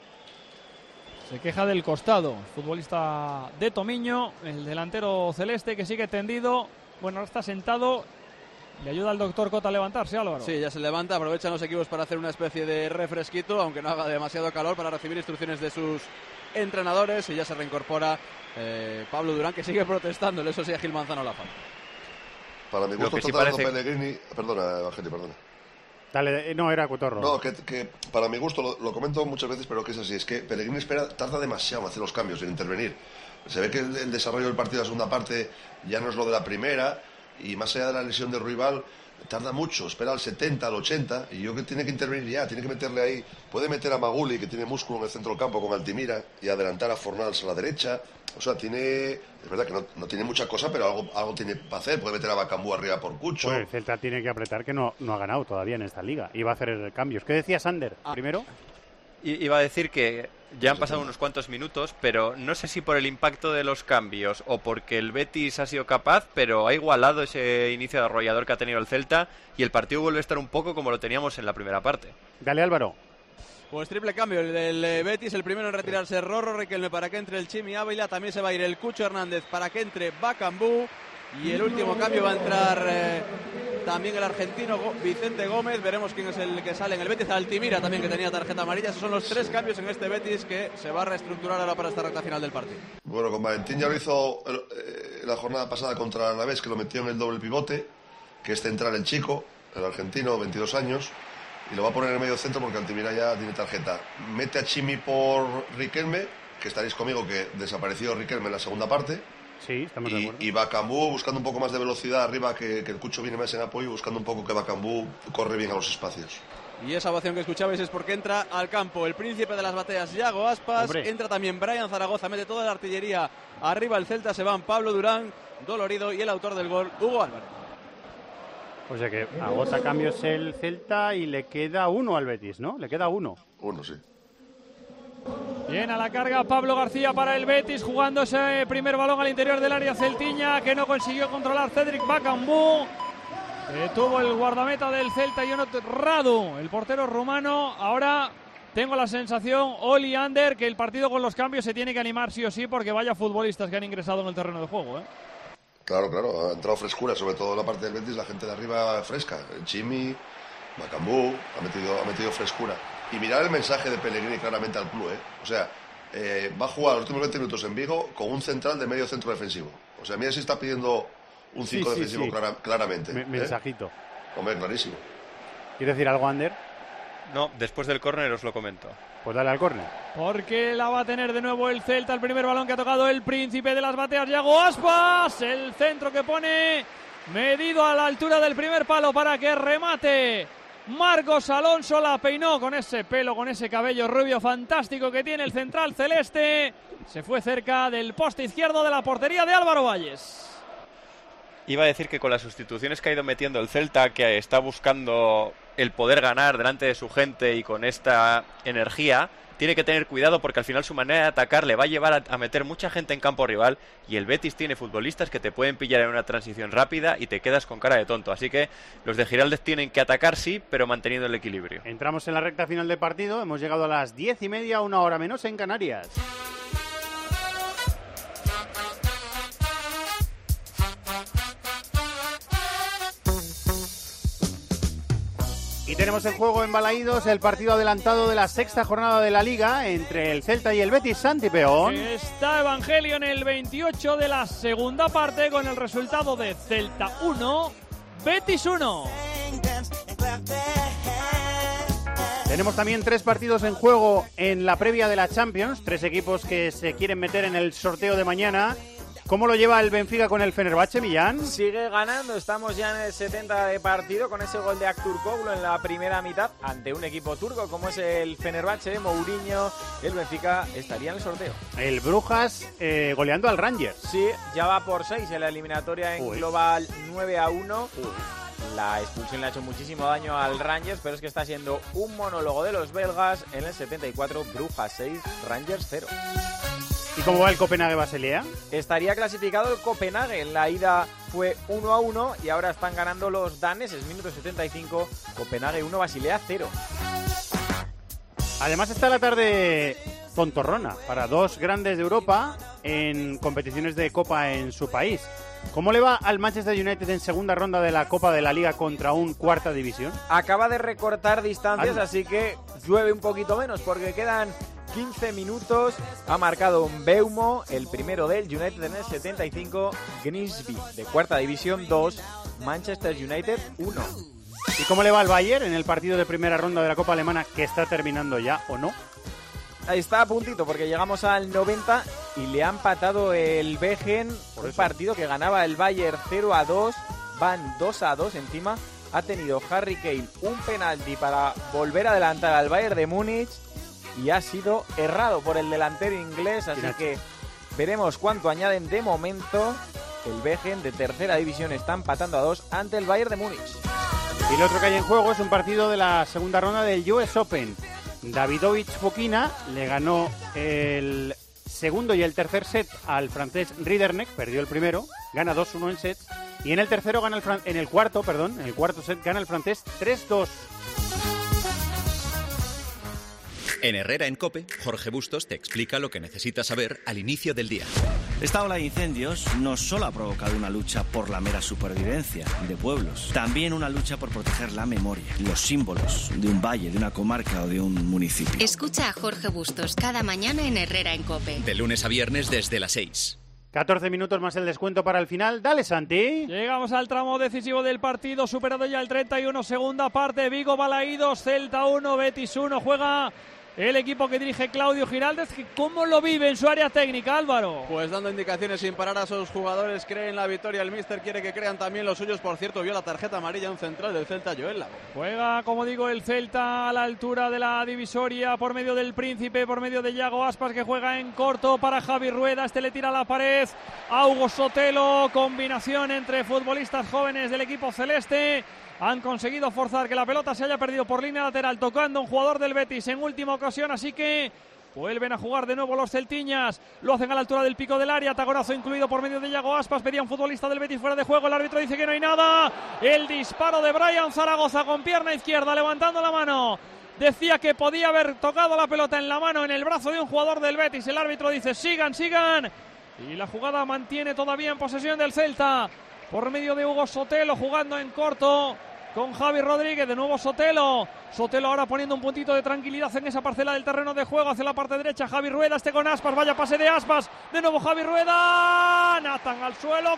D: Se queja del costado, futbolista de Tomiño, el delantero celeste que sigue tendido. Bueno, ahora está sentado. Le ayuda al doctor Cota a levantarse, Álvaro.
I: Sí, ya se levanta, aprovechan los equipos para hacer una especie de refresquito, aunque no haga demasiado calor, para recibir instrucciones de sus entrenadores, y ya se reincorpora eh, Pablo Durán, que sigue protestando, eso sí a Gil Manzano la falta.
H: Para mi
J: Lo
H: gusto
J: que sí
H: está dando
J: parece-
H: Pellegrini... Perdona, Evangelio, perdona.
A: Dale, eh, no, era Cotorro.
H: No, que, que para mi gusto, lo, lo comento muchas veces, pero que es así, es que Pellegrini espera, tarda demasiado en hacer los cambios, en intervenir. Se ve que el, el desarrollo del partido de la segunda parte ya no es lo de la primera, y más allá de la lesión de Ruibal, tarda mucho, espera al setenta, al ochenta, y yo que tiene que intervenir ya, tiene que meterle ahí, puede meter a Maguli, que tiene músculo en el centro del campo con Altimira, y adelantar a Fornals a la derecha. O sea, tiene, es verdad que no, no tiene mucha cosa, pero algo, algo tiene para hacer, puede meter a Bacambú arriba por Cucho.
A: Pues el Celta tiene que apretar, que no, no ha ganado todavía en esta liga. Y va a hacer cambios. ¿Qué decía Sander
I: Ah.
A: primero?
J: I- Iba a decir que ya han pasado unos cuantos minutos, pero no sé si por el impacto de los cambios o porque el Betis ha sido capaz, pero ha igualado ese inicio de arrollador que ha tenido el Celta y el partido vuelve a estar un poco como lo teníamos en la primera parte.
A: Dale, Álvaro.
I: Pues triple cambio, el del eh, Betis, el primero en retirarse Rorro Riquelme para que entre el Chimi Ávila, también se va a ir el Cucho Hernández para que entre Bacambú, y el último cambio va a entrar eh, también el argentino Go- Vicente Gómez, veremos quién es el que sale en el Betis, Altimira también, que tenía tarjeta amarilla. Esos son los tres cambios en este Betis que se va a reestructurar ahora para esta recta final del partido.
H: Bueno, con Valentín ya lo hizo eh, la jornada pasada contra el Alavés, que lo metió en el doble pivote, que es central el chico, el argentino, veintidós años, y lo va a poner en el medio centro porque Altimira ya tiene tarjeta. Mete a Chimi por Riquelme, que estaréis conmigo que desapareció Riquelme en la segunda parte,
A: Sí, estamos de
H: Y,
A: acuerdo.
H: y Bakambu buscando un poco más de velocidad arriba, que, que el Cucho viene más en apoyo, buscando un poco que Bakambu corre bien a los espacios.
I: Y esa ovación que escuchabais es porque entra al campo el príncipe de las bateas, Yago Aspas.
A: Hombre.
I: Entra también Brian Zaragoza, mete toda la artillería arriba el Celta. Se van Pablo Durán, dolorido, y el autor del gol, Hugo Álvarez.
A: O sea que agota cambios el Celta y le queda uno al Betis, ¿no? Le queda uno.
H: Uno, sí.
D: Bien, a la carga Pablo García para el Betis, jugando ese primer balón al interior del área celtiña, que no consiguió controlar Cedric Bakambu. Eh, tuvo el guardameta del Celta, Jonat Radu, el portero rumano. Ahora tengo la sensación, Oli Ander, que el partido con los cambios se tiene que animar sí o sí, porque vaya futbolistas que han ingresado en el terreno de juego, ¿eh?
H: Claro, claro, ha entrado frescura, sobre todo la parte del Betis, la gente de arriba fresca. Chimi, Bakambu, ha metido, ha metido frescura. Y mirar el mensaje de Pellegrini claramente al club, ¿eh? O sea, eh, va a jugar los últimos veinte minutos en Vigo con un central de medio centro defensivo. O sea, mira si está pidiendo un cinco
A: Sí, sí,
H: defensivo
A: sí.
H: Clara, claramente.
A: Me-
H: ¿eh?
A: mensajito.
H: Hombre, clarísimo.
A: ¿Quieres decir algo, Ander?
J: No, después del córner os lo comento.
A: Pues dale al córner.
D: Porque la va a tener de nuevo el Celta, el primer balón que ha tocado el príncipe de las bateas, Yago Aspas. El centro que pone medido a la altura del primer palo para que remate Marcos Alonso. La peinó con ese pelo, con ese cabello rubio fantástico que tiene el central celeste. Se fue cerca del poste izquierdo de la portería de Álvaro Valles.
J: Iba a decir que con las sustituciones que ha ido metiendo el Celta, que está buscando el poder ganar delante de su gente y con esta energía, tiene que tener cuidado porque al final su manera de atacar le va a llevar a, a meter mucha gente en campo rival, y el Betis tiene futbolistas que te pueden pillar en una transición rápida y te quedas con cara de tonto. Así que los de Giraldez tienen que atacar, sí, pero manteniendo el equilibrio.
A: Entramos en la recta final del partido. Hemos llegado a las diez y media, una hora menos en Canarias. Y tenemos en juego en Balaídos el partido adelantado de la sexta jornada de la Liga entre el Celta y el Betis. Santi Peón.
D: Está Evangelio en el veintiocho de la segunda parte con el resultado de Celta uno, Betis uno.
A: Tenemos también tres partidos en juego en la previa de la Champions. Tres equipos que se quieren meter en el sorteo de mañana. ¿Cómo lo lleva el Benfica con el Fenerbahce, Millán?
C: Sigue ganando, estamos ya en el setenta de partido con ese gol de Aktürkoğlu en la primera mitad ante un equipo turco como es el Fenerbahce de Mourinho. El Benfica estaría en el sorteo.
A: El Brujas eh, goleando al Rangers.
C: Sí, ya va por seis en la eliminatoria en
A: Uy.
C: global nueve a uno. La expulsión le ha hecho muchísimo daño al Rangers, pero es que está siendo un monólogo de los belgas. En el setenta y cuatro, Brujas seis, Rangers cero.
A: ¿Y cómo va el Copenhague-Basilea?
C: Estaría clasificado el Copenhague. En la ida fue uno a uno y ahora están ganando los daneses. Minuto setenta y cinco, Copenhague uno, Basilea cero.
A: Además está la tarde tontorrona para dos grandes de Europa en competiciones de Copa en su país. ¿Cómo le va al Manchester United en segunda ronda de la Copa de la Liga contra un cuarta división?
C: Acaba de recortar distancias,
A: Anda.
C: así que llueve un poquito menos porque quedan quince minutos. Ha marcado un Beumo, el primero del United en el setenta y cinco. Grimsby de cuarta división dos, Manchester United uno.
A: ¿Y cómo le va al Bayern en el partido de primera ronda de la Copa Alemana que está terminando ya o no?
C: Ahí está a puntito porque llegamos al noventa y le ha empatado el Begen, un partido que ganaba el Bayern cero a dos, van dos a dos encima. Ha tenido Harry Kane un penalti para volver a adelantar al Bayern de Múnich y ha sido errado por el delantero inglés, así que veremos cuánto añaden. De momento el Begen de tercera división está empatando a dos ante el Bayern de Múnich.
A: Y lo otro que hay en juego es un partido de la segunda ronda del U S Open. Davidovich Fokina le ganó el segundo y el tercer set al francés Ridderneck, perdió el primero, gana dos uno en sets, y en el tercero gana el fran- en el cuarto, perdón, en el cuarto set gana el francés tres dos.
N: En Herrera en COPE, Jorge Bustos te explica lo que necesitas saber al inicio del día.
O: Esta ola de incendios no solo ha provocado una lucha por la mera supervivencia de pueblos, también una lucha por proteger la memoria, los símbolos de un valle, de una comarca o de un municipio.
P: Escucha a Jorge Bustos cada mañana en Herrera en COPE.
N: De lunes a viernes desde las seis.
A: catorce minutos más el descuento para el final. Dale, Santi.
D: Llegamos al tramo decisivo del partido, superado ya el treinta y uno, segunda parte. Vigo Balaídos, Celta uno, Betis uno. Juega el equipo que dirige Claudio Giraldez. ¿Cómo lo vive en su área técnica, Álvaro?
I: Pues dando indicaciones sin parar a sus jugadores, creen la victoria. El míster quiere que crean también los suyos. Por cierto, vio la tarjeta amarilla un central del Celta, Joel Lago.
D: Juega, como digo, el Celta a la altura de la divisoria por medio del Príncipe, por medio de Yago Aspas, que juega en corto para Javi Rueda. Este le tira a la pared a Hugo Sotelo. Combinación entre futbolistas jóvenes del equipo celeste. Han conseguido forzar que la pelota se haya perdido por línea lateral, tocando un jugador del Betis en última ocasión, así que vuelven a jugar de nuevo los celtiñas. Lo hacen a la altura del pico del área, taconazo incluido por medio de Yago Aspas. Pedía un futbolista del Betis fuera de juego, el árbitro dice que no hay nada. El disparo de Brian Zaragoza con pierna izquierda, levantando la mano. Decía que podía haber tocado la pelota en la mano, en el brazo de un jugador del Betis. El árbitro dice sigan, sigan. Y la jugada mantiene todavía en posesión del Celta por medio de Hugo Sotelo, jugando en corto con Javi Rodríguez. De nuevo Sotelo. Sotelo ahora poniendo un puntito de tranquilidad en esa parcela del terreno de juego hacia la parte derecha. Javi Rueda, este con Aspas. Vaya pase de Aspas. De nuevo Javi Rueda. Nathan al suelo.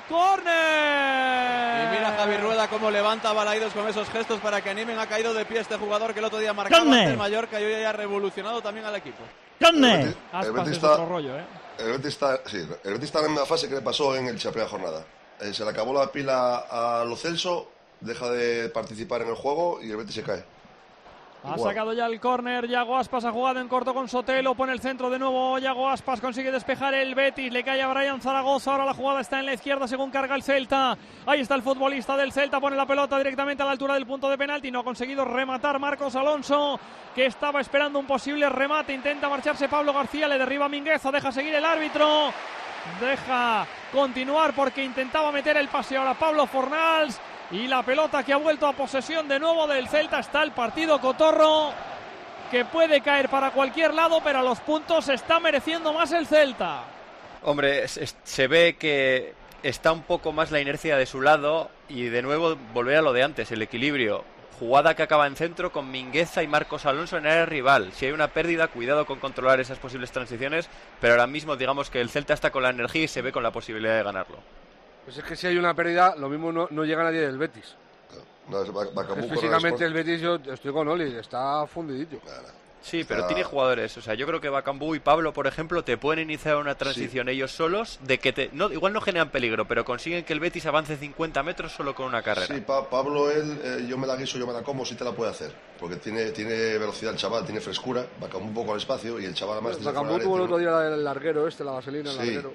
D: ¡Córner!
I: Y mira Javi Rueda cómo levanta a Balaidos con esos gestos para que animen. Ha caído de pie este jugador que el otro día marcaba ante el Mallorca y hoy ha revolucionado también al equipo.
H: ¡Córner!
D: Aspas es otro rollo, ¿eh?
H: El Betis está, sí, el Betis está en la misma fase que le pasó en el la primera jornada. Eh, se le acabó la pila a Lo Celso, deja de participar en el juego y el Betis se cae.
D: Ha
H: Igual.
D: sacado ya el córner, Yago Aspas ha jugado en corto con Sotelo, pone el centro de nuevo, Yago Aspas consigue despejar el Betis, le cae a Brian Zaragoza, ahora la jugada está en la izquierda según carga el Celta, ahí está el futbolista del Celta, pone la pelota directamente a la altura del punto de penalti, no ha conseguido rematar Marcos Alonso, que estaba esperando un posible remate, intenta marcharse Pablo García, le derriba a Mingueza, deja seguir el árbitro, deja continuar porque intentaba meter el pase ahora Pablo Fornals. Y la pelota que ha vuelto a posesión de nuevo del Celta. Está el partido cotorro, que puede caer para cualquier lado, pero a los puntos está mereciendo más el Celta.
J: Hombre, se, se ve que está un poco más la inercia de su lado y de nuevo volver a lo de antes, el equilibrio. Jugada que acaba en centro con Mingueza y Marcos Alonso en área rival. Si hay una pérdida, cuidado con controlar esas posibles transiciones, pero ahora mismo digamos que el Celta está con la energía y se ve con la posibilidad de ganarlo.
B: Pues es que si hay una pérdida, lo mismo no, no llega nadie del Betis.
H: No, es Bacamuco,
B: es físicamente el Betis, yo estoy con Oli, está fundidito.
J: Sí, pero tiene jugadores, o sea, yo creo que Bakambu y Pablo, por ejemplo, te pueden iniciar una transición sí. ellos solos, de que te, no, igual no generan peligro, pero consiguen que el Betis avance cincuenta metros solo con una carrera.
H: Sí, pa Pablo, él, eh, yo me la guiso, yo me la como, sí te la puede hacer, porque tiene, tiene velocidad el chaval, tiene frescura, Bakambu un poco al espacio y el chaval además...
B: Bakambu tuvo el otro día el larguero este, la vaselina, el
H: sí.
B: larguero.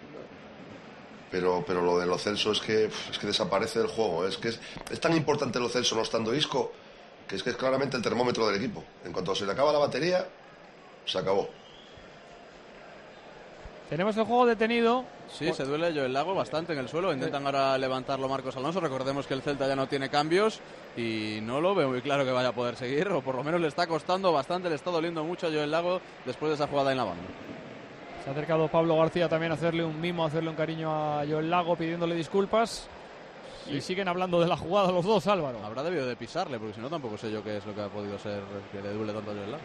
H: Pero, pero lo de Lo Celso es que, es que desaparece del juego. Es que es, es tan importante Lo Celso no estando Isco, que es que es claramente el termómetro del equipo. En cuanto se le acaba la batería, se acabó.
D: Tenemos el juego detenido.
I: Sí, se duele Joel Lago bastante en el suelo. Intentan ahora levantarlo Marcos Alonso. Recordemos que el Celta ya no tiene cambios y no lo veo muy claro que vaya a poder seguir, o por lo menos le está costando bastante, le está doliendo mucho a Joel Lago después de esa jugada en la banda.
D: Se ha acercado Pablo García también a hacerle un mimo, a hacerle un cariño a Joel Lago, pidiéndole disculpas. Sí. Y siguen hablando de la jugada los dos, Álvaro.
I: Habrá debido de pisarle, porque si no tampoco sé yo qué es lo que ha podido ser que le duele tanto a Joel Lago.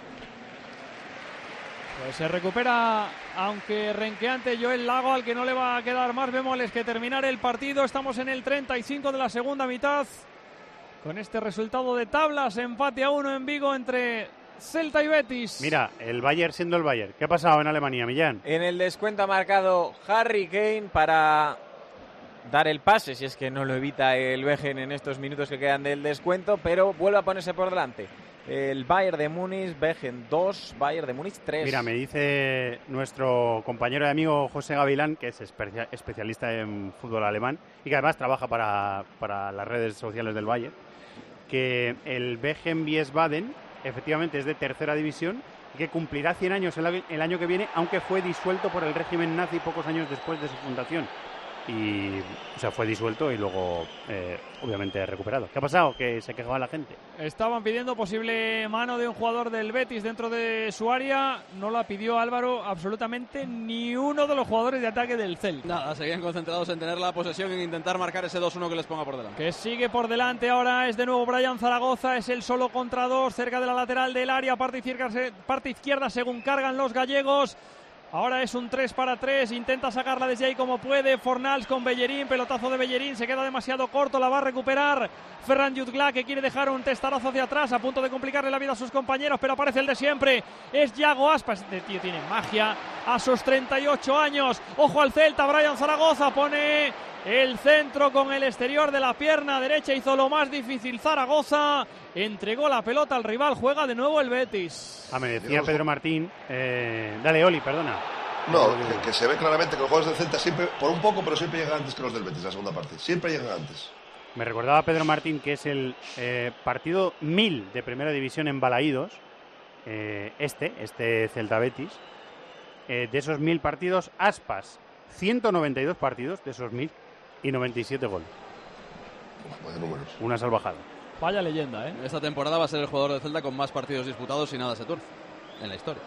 D: Pues se recupera, aunque renqueante, Joel Lago, al que no le va a quedar más bemoles que terminar el partido. Estamos en el treinta y cinco de la segunda mitad, con este resultado de tablas, empate a uno en Vigo entre Celta y Betis.
A: Mira, el Bayern siendo el Bayern. ¿Qué ha pasado en Alemania, Millán?
C: En el descuento ha marcado Harry Kane para dar el pase, si es que no lo evita el Begen en estos minutos que quedan del descuento, pero vuelve a ponerse por delante. El Bayern de Múnich, Begen dos, Bayern de Múnich tres.
A: Mira, me dice nuestro compañero y amigo José Gavilán, que es espe- especialista en fútbol alemán y que además trabaja para, para las redes sociales del Bayern, que el Begen Wiesbaden efectivamente es de tercera división y que cumplirá cien años el, el año que viene, aunque fue disuelto por el régimen nazi pocos años después de su fundación. Y, o sea, fue disuelto y luego, eh, obviamente, recuperado. ¿Qué ha pasado? Que se quejaba la gente.
D: Estaban pidiendo posible mano de un jugador del Betis dentro de su área. No la pidió Álvaro absolutamente ni uno de los jugadores de ataque del Celta.
I: Nada, seguían concentrados en tener la posesión, en intentar marcar ese dos uno que les ponga por delante.
D: Que sigue por delante ahora es de nuevo Brian Zaragoza. Es el solo contra dos, cerca de la lateral del área, parte izquierda, parte izquierda según cargan los gallegos. Ahora es un tres para tres, intenta sacarla desde ahí como puede. Fornals con Bellerín, pelotazo de Bellerín, se queda demasiado corto, la va a recuperar Ferran Jutgla, que quiere dejar un testarazo hacia atrás, a punto de complicarle la vida a sus compañeros, pero aparece el de siempre, es Yago Aspas. Este tío tiene magia a sus treinta y ocho años. Ojo al Celta, Brian Zaragoza pone el centro con el exterior de la pierna derecha, hizo lo más difícil Zaragoza, entregó la pelota al rival, juega de nuevo el Betis.
A: Ah, me decía Pedro Martín, eh, dale Oli, perdona.
H: No, que, que se ve claramente que los jugadores del Celta siempre, por un poco, pero siempre llegan antes que los del Betis, la segunda parte, siempre llegan antes.
A: Me recordaba Pedro Martín que es el eh, partido mil de Primera División en Balaídos, eh, este, este Celta Betis, eh, de esos mil partidos, Aspas, ciento noventa y dos partidos de esos mil y noventa y siete goles.
H: Vaya números.
A: Una salvajada.
D: Vaya leyenda, ¿eh?
I: Esta temporada va a ser el jugador de Celta con más partidos disputados y nada se tuerce en la historia.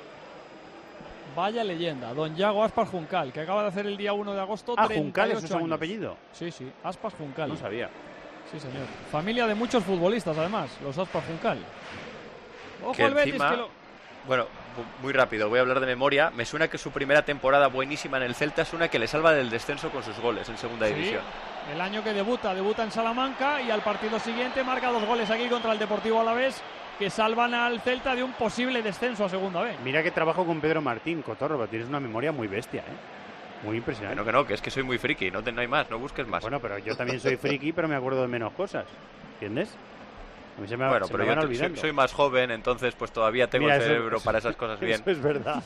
D: Vaya leyenda, don Yago Aspas Juncal, que acaba de hacer el día uno de agosto.
A: Ah, Juncal es su segundo
D: años.
A: apellido.
D: Sí, sí, Aspas Juncal.
A: No sabía.
D: Sí, señor. Familia de muchos futbolistas, además, los Aspas Juncal. Ojo
J: Que
D: al Betis,
J: encima,
D: que lo...
J: Bueno, muy rápido, voy a hablar de memoria. Me suena que su primera temporada buenísima en el Celta es una que le salva del descenso con sus goles en segunda
D: Sí,
J: división.
D: el año que debuta, debuta en Salamanca y al partido siguiente marca dos goles aquí contra el Deportivo Alavés, que salvan al Celta de un posible descenso a segunda B.
A: Mira que trabajo con Pedro Martín, Cotorro, pero tienes una memoria muy bestia, ¿eh? Muy impresionante.
J: Que no, que no, que es que soy muy friki, no, te, no hay más, no busques más.
A: Bueno, pero yo también soy friki, pero me acuerdo de menos cosas, ¿entiendes? A mí se me,
J: bueno,
A: se
J: pero
A: me van
J: yo
A: olvidando.
J: soy, soy más joven, entonces pues todavía tengo
A: Mira,
J: el
A: eso-
J: cerebro
A: eso-
J: para esas cosas bien.
A: Eso es verdad.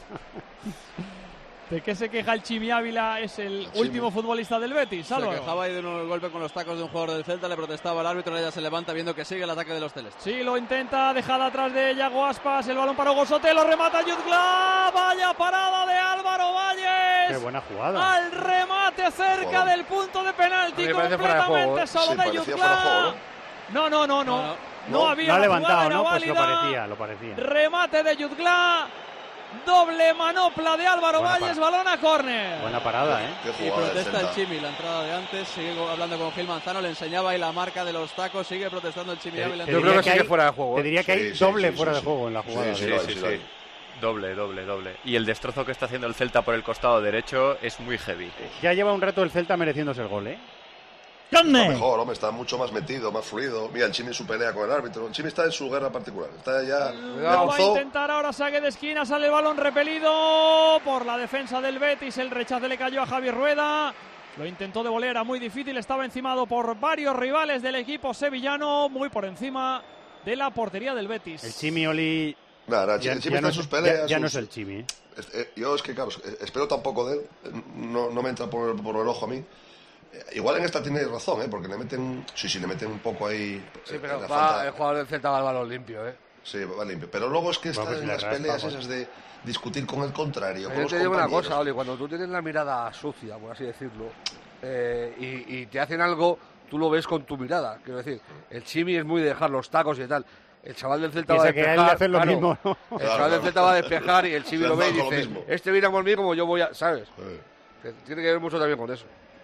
D: ¿De qué se queja el Chimi Ávila? Es el
I: Chimi.
D: último futbolista del Betis,
I: Se
D: Álvaro.
I: quejaba ahí de un golpe con los tacos de un jugador del Celta, le protestaba al árbitro, ella se levanta viendo que sigue el ataque de los celestes.
D: Sí, lo intenta, dejada atrás de Yago Aspas, el balón para Hugo Sotelo, remata Jutgla, vaya parada de Álvaro Valles.
A: Qué buena jugada.
D: Al remate cerca
H: Joder.
D: del punto de penalti,
A: A mí me parece fuera de juego,
D: completamente
A: ¿eh?
D: solo
H: Sí,
D: de
H: parecía fuera de juego,
D: Jutgla. No, no, no, no. No,
A: No,
D: había
A: no ha
D: la
A: levantado,
D: jugada, era
A: ¿no? Pues lo
D: válida.
A: parecía, lo parecía.
D: Remate de Jutgla, doble manopla de Álvaro
A: Buena
D: Valles,
A: parada.
D: balón a córner.
A: Buena parada, ¿eh?
H: Qué
I: Y
H: jugada del
I: protesta el
H: Celta.
I: Chimi, la entrada de antes, sigue hablando con Gil Manzano, le enseñaba ahí la marca de los tacos, sigue protestando el Chimi
A: Te-
I: Ávila.
A: te
B: Yo
A: diría
B: creo que sí
A: hay-
B: que fuera de juego,
A: Te
B: ¿eh?
A: diría que hay
H: Sí, sí,
A: doble
H: sí,
A: fuera
H: sí,
A: de
H: sí.
A: juego en la jugada.
H: Sí,
J: Sí,
H: lo
J: sí,
H: hay,
J: sí.
H: lo hay.
J: Doble, doble, doble. Y el destrozo que está haciendo el Celta por el costado derecho es muy heavy.
A: Ya lleva un rato el Celta mereciéndose el gol, ¿eh?
H: Está mejor, hombre, está mucho más metido, más fluido. Mira, el Chimi su pelea con el árbitro. El Chimi está en su guerra particular. Está ya. ya
D: Lo va a
H: rozó.
D: intentar ahora, saque de esquina, sale el balón repelido por la defensa del Betis, el rechace le cayó a Javi Rueda, lo intentó de volea, era muy difícil, estaba encimado por varios rivales del equipo sevillano, muy por encima de la portería del Betis.
A: El Chimi Oli...
H: Nada, nada,
A: ya,
H: el Chimi
A: ya
H: está
A: no
H: en
A: es,
H: sus peleas.
A: ya- ya no
H: sus-
A: es el Chimi, ¿eh?
H: Es- eh, Yo es que, claro, eh, espero tampoco de él. eh, No, no me entra por, por el ojo a mí. Eh, Igual en esta tiene razón, ¿eh? Porque le meten. Sí, sí, le meten un poco ahí.
B: Sí,
H: eh,
B: pero
H: la
B: va,
H: falta.
B: el jugador del Celta va al balón limpio, ¿eh?
H: Sí, va limpio. Pero luego es que está
A: pues si
H: en
A: le
H: las
A: raspa,
H: peleas
A: pues.
H: esas de discutir con el contrario. Con
B: Yo
H: los
B: te digo una
H: compañeros.
B: cosa, Oli, cuando tú tienes la mirada sucia, por así decirlo, eh, y, y te hacen algo, tú lo ves con tu mirada. Quiero decir, el Chimi es muy de dejar los tacos y tal. El chaval del Celta va a
A: Piensa que a él
B: despejar.
A: le hacen lo
B: claro,
A: mismo, ¿no?
B: El
H: Claro,
B: chaval del
H: claro.
B: Celta va a despejar y el Chimi
H: Se
B: lo ve y
H: han dado lo
B: dice,
H: mismo.
B: este viene por mí como yo voy a... ¿Sabes?
H: Eh.
B: Que tiene que ver mucho también con eso.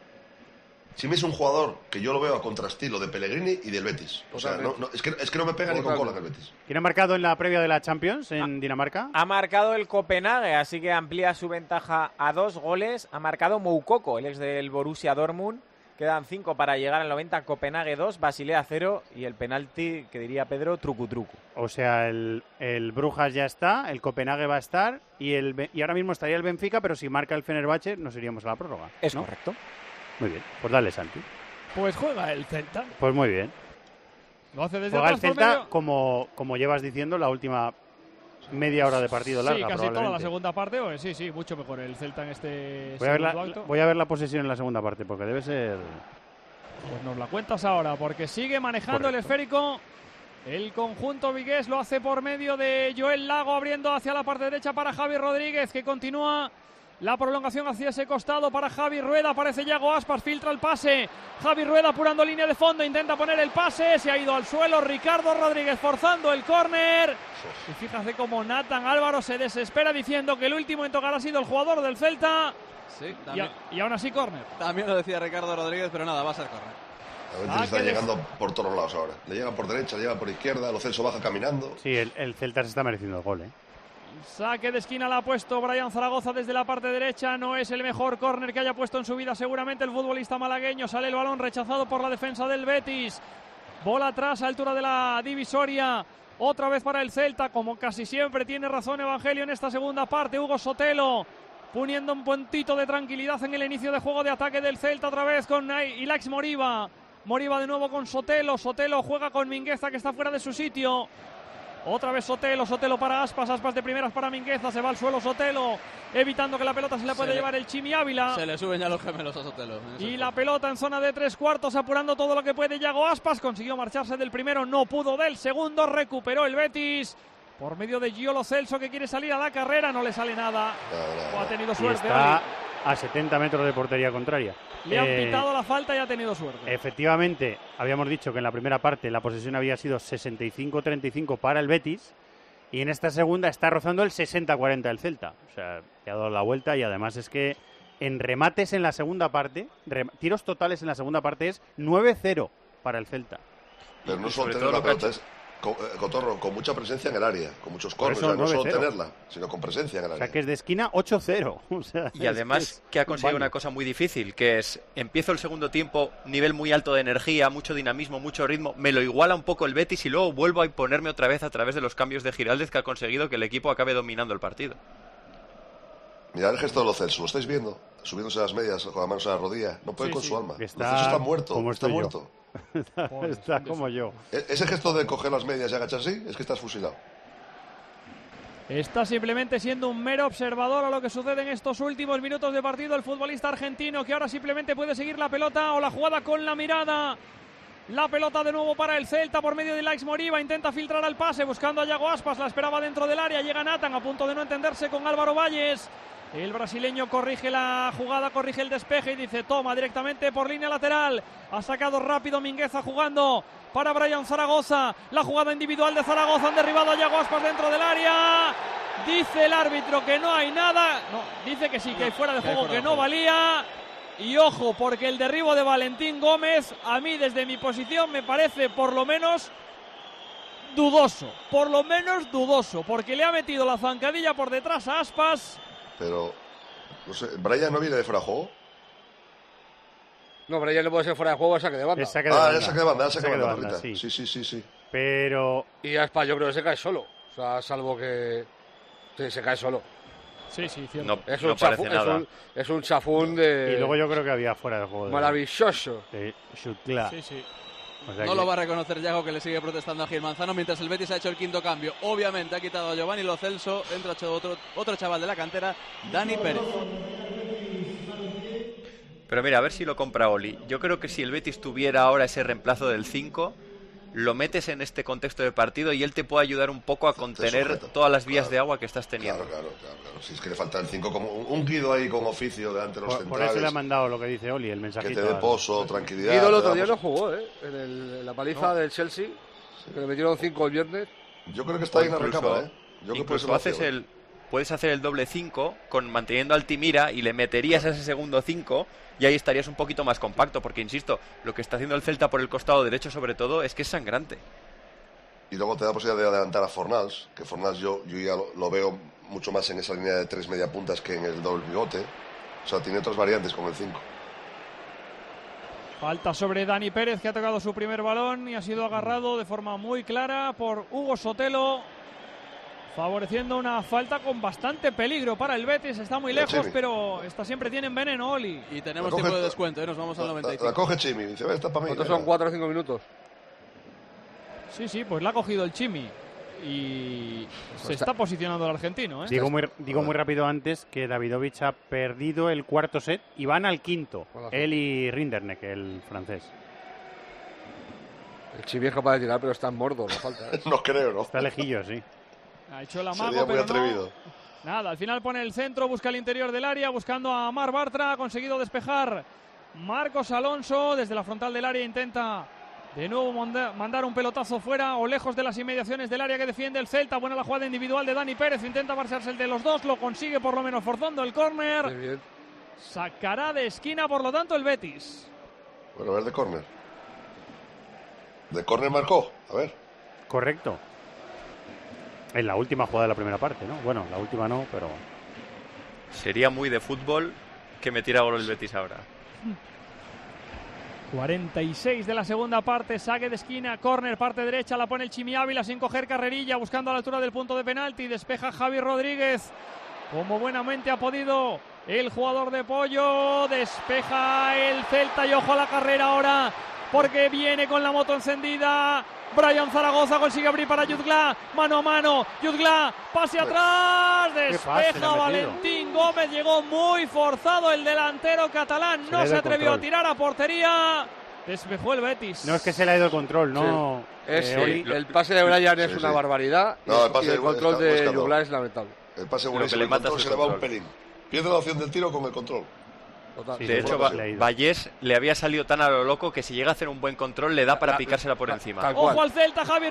H: Chimi es un jugador que yo lo veo a contrastilo de Pellegrini y del Betis. O sea, no,
B: Totalmente.
H: no, es, que, es que no me pega ni con cola en el Betis.
A: ¿Quién ha marcado en la previa de la Champions en Dinamarca?
C: Ha marcado el Copenhague, así que amplía su ventaja a dos goles. Ha marcado Moukoko, el ex del Borussia Dortmund. Quedan cinco para llegar al noventa. Copenhague dos, Basilea cero. Y el penalti, que diría Pedro, trucu trucu.
A: O sea, el, el Brujas ya está, el Copenhague va a estar y, el, Be- y ahora mismo estaría el Benfica, pero si marca el Fenerbahce nos iríamos a la prórroga.
C: Es
A: ¿no?
C: correcto.
A: Muy bien, pues dale, Santi.
D: Pues juega el Celta.
A: Pues muy bien.
D: Lo hace desde
A: Juega el
D: atrás por
A: Celta,
D: medio.
A: como, como llevas diciendo, la última media hora de partido larga.
D: Sí, casi toda la
A: probablemente.
D: segunda parte. Pues sí, sí, mucho mejor el Celta en este
A: Voy a, ver la,
D: segundo acto.
A: voy a ver la posesión en la segunda parte, porque debe ser...
D: Pues nos la cuentas ahora, porque sigue manejando el esférico. El conjunto vigués lo hace por medio de Joel Lago, abriendo hacia la parte derecha para Javi Rodríguez, que continúa la prolongación hacia ese costado para Javi Rueda. Aparece Yago Aspas, filtra el pase. Javi Rueda apurando línea de fondo, intenta poner el pase. Se ha ido al suelo Ricardo Rodríguez forzando el córner. Y fíjate cómo Nathan Álvaro se desespera diciendo que el último en tocar ha sido el jugador del Celta.
I: Sí,
D: Y,
I: también,
D: a- y aún así córner.
I: también lo decía Ricardo Rodríguez, pero nada, va a ser córner.
H: A Betis
D: Ah,
H: está
D: que les-
H: llegando por todos lados ahora. Le llega por derecha, le llega por izquierda, Lo Celso baja caminando.
A: Sí, el, el Celta se está mereciendo el gol, ¿eh?
D: Saque de esquina la ha puesto Brian Zaragoza desde la parte derecha. No es el mejor córner que haya puesto en su vida seguramente el futbolista malagueño. Sale el balón rechazado por la defensa del Betis. Bola atrás a altura de la divisoria. Otra vez para el Celta, como casi siempre. Tiene razón Evangelio en esta segunda parte. Hugo Sotelo poniendo un puntito de tranquilidad en el inicio de juego de ataque del Celta. Otra vez con Ilaix Moriba. Moriba de nuevo con Sotelo. Sotelo juega con Mingueza, que está fuera de su sitio. Otra vez Sotelo, Sotelo para Aspas, Aspas de primeras para Mingueza, se va al suelo Sotelo, evitando que la pelota se la puede se llevar le, el Chimi Ávila.
I: Se le suben ya los gemelos a Sotelo.
D: Y la pelota en zona de tres cuartos, apurando todo lo que puede Yago Aspas, consiguió marcharse del primero, no pudo del segundo, recuperó el Betis por medio de Giolo Celso, que quiere salir a la carrera, no le sale nada, no, ha tenido suerte.
A: Y está a setenta metros de portería contraria.
D: Le han eh, pitado la falta y ha tenido suerte.
A: Efectivamente, habíamos dicho que en la primera parte la posesión había sido sesenta y cinco treinta y cinco para el Betis y en esta segunda está rozando el sesenta cuarenta del Celta. O sea, le ha dado la vuelta y además es que en remates en la segunda parte, tiros totales en la segunda parte es nueve cero para el Celta.
H: Pero no solo tener la pelota, es con, eh, Cotorro, con mucha presencia en el área, con muchos corners, o sea, no solo tenerla, sino con presencia en el área.
A: O sea, que es de esquina ocho cero. O sea,
J: y además es, que ha conseguido vale. una cosa muy difícil, que es, empiezo el segundo tiempo, nivel muy alto de energía, mucho dinamismo, mucho ritmo, me lo iguala un poco el Betis y luego vuelvo a imponerme otra vez a través de los cambios de Giraldez, que ha conseguido que el equipo acabe dominando el partido.
H: Mirad el gesto de Lo Celso, ¿lo estáis viendo? Subiéndose las medias con las manos a la rodilla, no puede sí, con sí. su alma.
A: Está,
H: Lo Celso está muerto, está muerto.
A: está, está como yo.
H: Ese gesto de coger las medias y agacharse, es que estás fusilado.
D: Está simplemente siendo un mero observador a lo que sucede en estos últimos minutos de partido el futbolista argentino, que ahora simplemente puede seguir la pelota o la jugada con la mirada. La pelota de nuevo para el Celta por medio de Ilaix Moriba, intenta filtrar al pase buscando a Yago Aspas, la esperaba dentro del área, llega Nathan a punto de no entenderse con Álvaro Valles. El brasileño corrige la jugada, corrige el despeje y dice toma directamente por línea lateral. Ha sacado rápido Mingueza jugando para Brian Zaragoza. La jugada individual de Zaragoza, han derribado a Yago Aspas dentro del área. Dice el árbitro que no hay nada. No, dice que sí, que hay fuera de juego, que no valía. Y ojo, porque el derribo de Valentín Gómez, a mí desde mi posición me parece por lo menos dudoso. Por lo menos dudoso, porque le ha metido la zancadilla por detrás a Aspas.
H: Pero, no sé, ¿Brian no viene de fuera de juego?
B: No, Brian no puede ser fuera de juego, es saque de banda.
A: Es saque de
H: ah,
A: banda.
H: es saque de banda, es saque de banda,
A: banda sí.
H: sí, sí, sí, sí.
A: Pero...
B: Y Aspas yo creo que se cae solo, o sea, salvo que... Sí, se cae solo.
D: Sí, sí, cierto.
J: No,
B: es, un
J: no
B: chafú,
J: parece nada.
B: Es un, es un chafún de...
A: Y luego yo creo que había fuera de juego. De...
B: Maravilloso.
A: De Chutla.
D: Sí, sí.
I: O sea no que... lo va a reconocer Yago, que le sigue protestando a Gil Manzano, mientras el Betis ha hecho el quinto cambio. Obviamente ha quitado a Giovanni Lo Celso, entra otro, otro chaval de la cantera, Dani Pérez.
J: Pero mira, a ver si lo compra Oli. Yo creo que si el Betis tuviera ahora ese reemplazo del cinco, lo metes en este contexto de partido y él te puede ayudar un poco a contener sujeto, todas las vías claro, de agua que estás teniendo.
H: Claro, claro, claro, claro. Si es que le falta el cinco, como un, un Guido ahí con oficio delante de los
A: por,
H: centrales.
A: Por eso le ha mandado lo que dice Oli, el mensajito.
H: Que te dé pozo, tranquilidad.
B: Guido el otro día no jugó, ¿eh? En, el, en la paliza no. del Chelsea, que le metieron cinco el viernes.
H: Yo creo que está ahí en la recámara, ¿eh? Yo
J: incluso creo que haces el, puedes hacer el doble cinco con manteniendo Altimira y le meterías a ese segundo cinco y ahí estarías un poquito más compacto, porque insisto, lo que está haciendo el Celta por el costado derecho sobre todo es que es sangrante.
H: Y luego te da la posibilidad de adelantar a Fornals, que Fornals yo, yo ya lo, lo veo mucho más en esa línea de tres media puntas que en el doble pivote. O sea, tiene otras variantes con el cinco.
D: Falta sobre Dani Pérez, que ha tocado su primer balón y ha sido agarrado de forma muy clara por Hugo Sotelo, favoreciendo una falta con bastante peligro para el Betis. Está muy lejos, Chimi. Pero esta siempre tienen veneno, Oli.
I: Y tenemos coge, tiempo de descuento, ¿eh? Nos vamos al noventa y cinco.
H: La, la coge Chimi, dice, ve, está para mí.
B: Estos son cuatro o cinco minutos.
D: Sí, sí, pues la ha cogido el Chimi y se está posicionando el argentino, ¿eh?
A: Digo muy, digo muy rápido antes que Davidovich ha perdido el cuarto set y van al quinto, él y Rinderneck, el francés.
B: El Chimi es capaz de tirar, pero está en mordo, no falta. ¿eh?
H: No creo, ¿no?
A: Está lejillo, sí.
D: Ha hecho el amago, pero no. Nada, al final pone el centro, busca el interior del área, buscando a Mar Bartra, ha conseguido despejar Marcos Alonso, desde la frontal del área intenta de nuevo mandar un pelotazo fuera o lejos de las inmediaciones del área que defiende el Celta. Buena la jugada individual de Dani Pérez, intenta marcharse el de los dos, lo consigue por lo menos forzando el córner. Sacará de esquina por lo tanto el Betis.
H: Bueno, a ver de córner. De córner marcó, a ver.
A: Correcto. En la última jugada de la primera parte, ¿no? Bueno, la última no, pero...
J: Sería muy de fútbol que metiera gol el Betis ahora.
D: cuarenta y seis de la segunda parte, saque de esquina, córner, parte derecha, la pone el Chimi Ávila sin coger carrerilla, buscando a la altura del punto de penalti, despeja Javi Rodríguez, como buenamente ha podido el jugador de Pollo, despeja el Celta y ojo a la carrera ahora, porque viene con la moto encendida. Brian Zaragoza consigue abrir para Jutgla, mano a mano, Jutgla, pase atrás, despeja Valentín Gómez, llegó muy forzado el delantero catalán, no se atrevió a tirar a portería, despejó el Betis.
A: No es que se le ha ido el control, no.
B: Sí. Es,
A: eh,
B: el, el pase de Brian es
H: sí,
B: una
H: sí.
B: barbaridad
H: No, el pase
B: y el control
H: está,
B: de
H: está
B: Jutgla es lamentable.
H: El pase
J: Lo
H: buenísimo,
J: que le
H: el
J: mata
H: control
J: es
H: se
J: el
H: le va un
J: control.
H: pelín. Pierde la opción del tiro con el control.
B: Total.
J: De hecho, Va- Vallés le había salido tan a lo loco que si llega a hacer un buen control le da para picársela por encima.
D: Ojo al Celta, Javi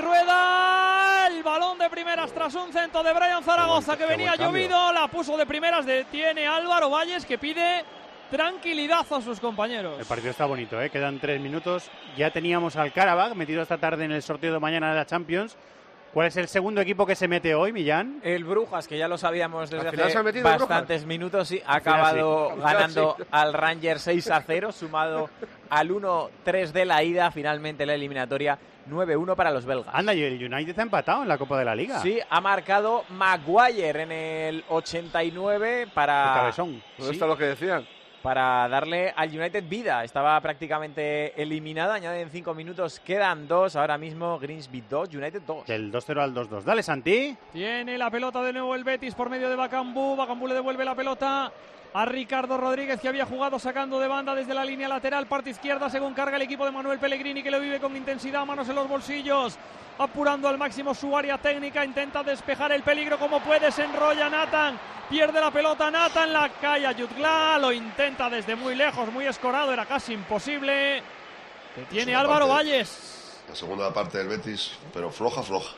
D: Rueda, el balón de primeras tras un centro de Brian Zaragoza que venía llovido, la puso de primeras, detiene Álvaro Valles que pide tranquilidad a sus compañeros.
A: El partido está bonito, ¿eh? Quedan tres minutos, ya teníamos al Karabakh metido esta tarde en el sorteo de mañana de la Champions. ¿Cuál es el segundo equipo que se mete hoy, Millán?
C: El Brujas, que ya lo sabíamos desde
A: Al final se ha
C: hace
A: metido
C: bastantes minutos, sí, ha
A: Al final
C: acabado
A: sí. Al final
C: ganando
A: sí.
C: al Rangers seis a cero, sumado al uno tres de la ida, finalmente la eliminatoria nueve uno para los belgas.
A: Anda, y el United ha empatado en la Copa de la Liga.
C: Sí, ha marcado Maguire en el ochenta y nueve para...
A: El cabezón.
B: ¿Dónde está lo que decían?
C: Para darle al United vida. Estaba prácticamente eliminado. Añaden cinco minutos. Quedan dos. Ahora mismo Grimsby dos, United dos.
A: Del dos cero al dos dos. Dale, Santi.
D: Tiene la pelota de nuevo el Betis por medio de Bacambú. Bacambú le devuelve la pelota a Ricardo Rodríguez, que había jugado sacando de banda desde la línea lateral, parte izquierda, según carga el equipo de Manuel Pellegrini, que lo vive con intensidad, manos en los bolsillos, apurando al máximo su área técnica, intenta despejar el peligro como puede, se enrolla Nathan, pierde la pelota Nathan, la cae a Jutgla, lo intenta desde muy lejos, muy escorado, era casi imposible. Que tiene Álvaro
H: parte,
D: Valles.
H: La segunda parte del Betis, pero floja, floja.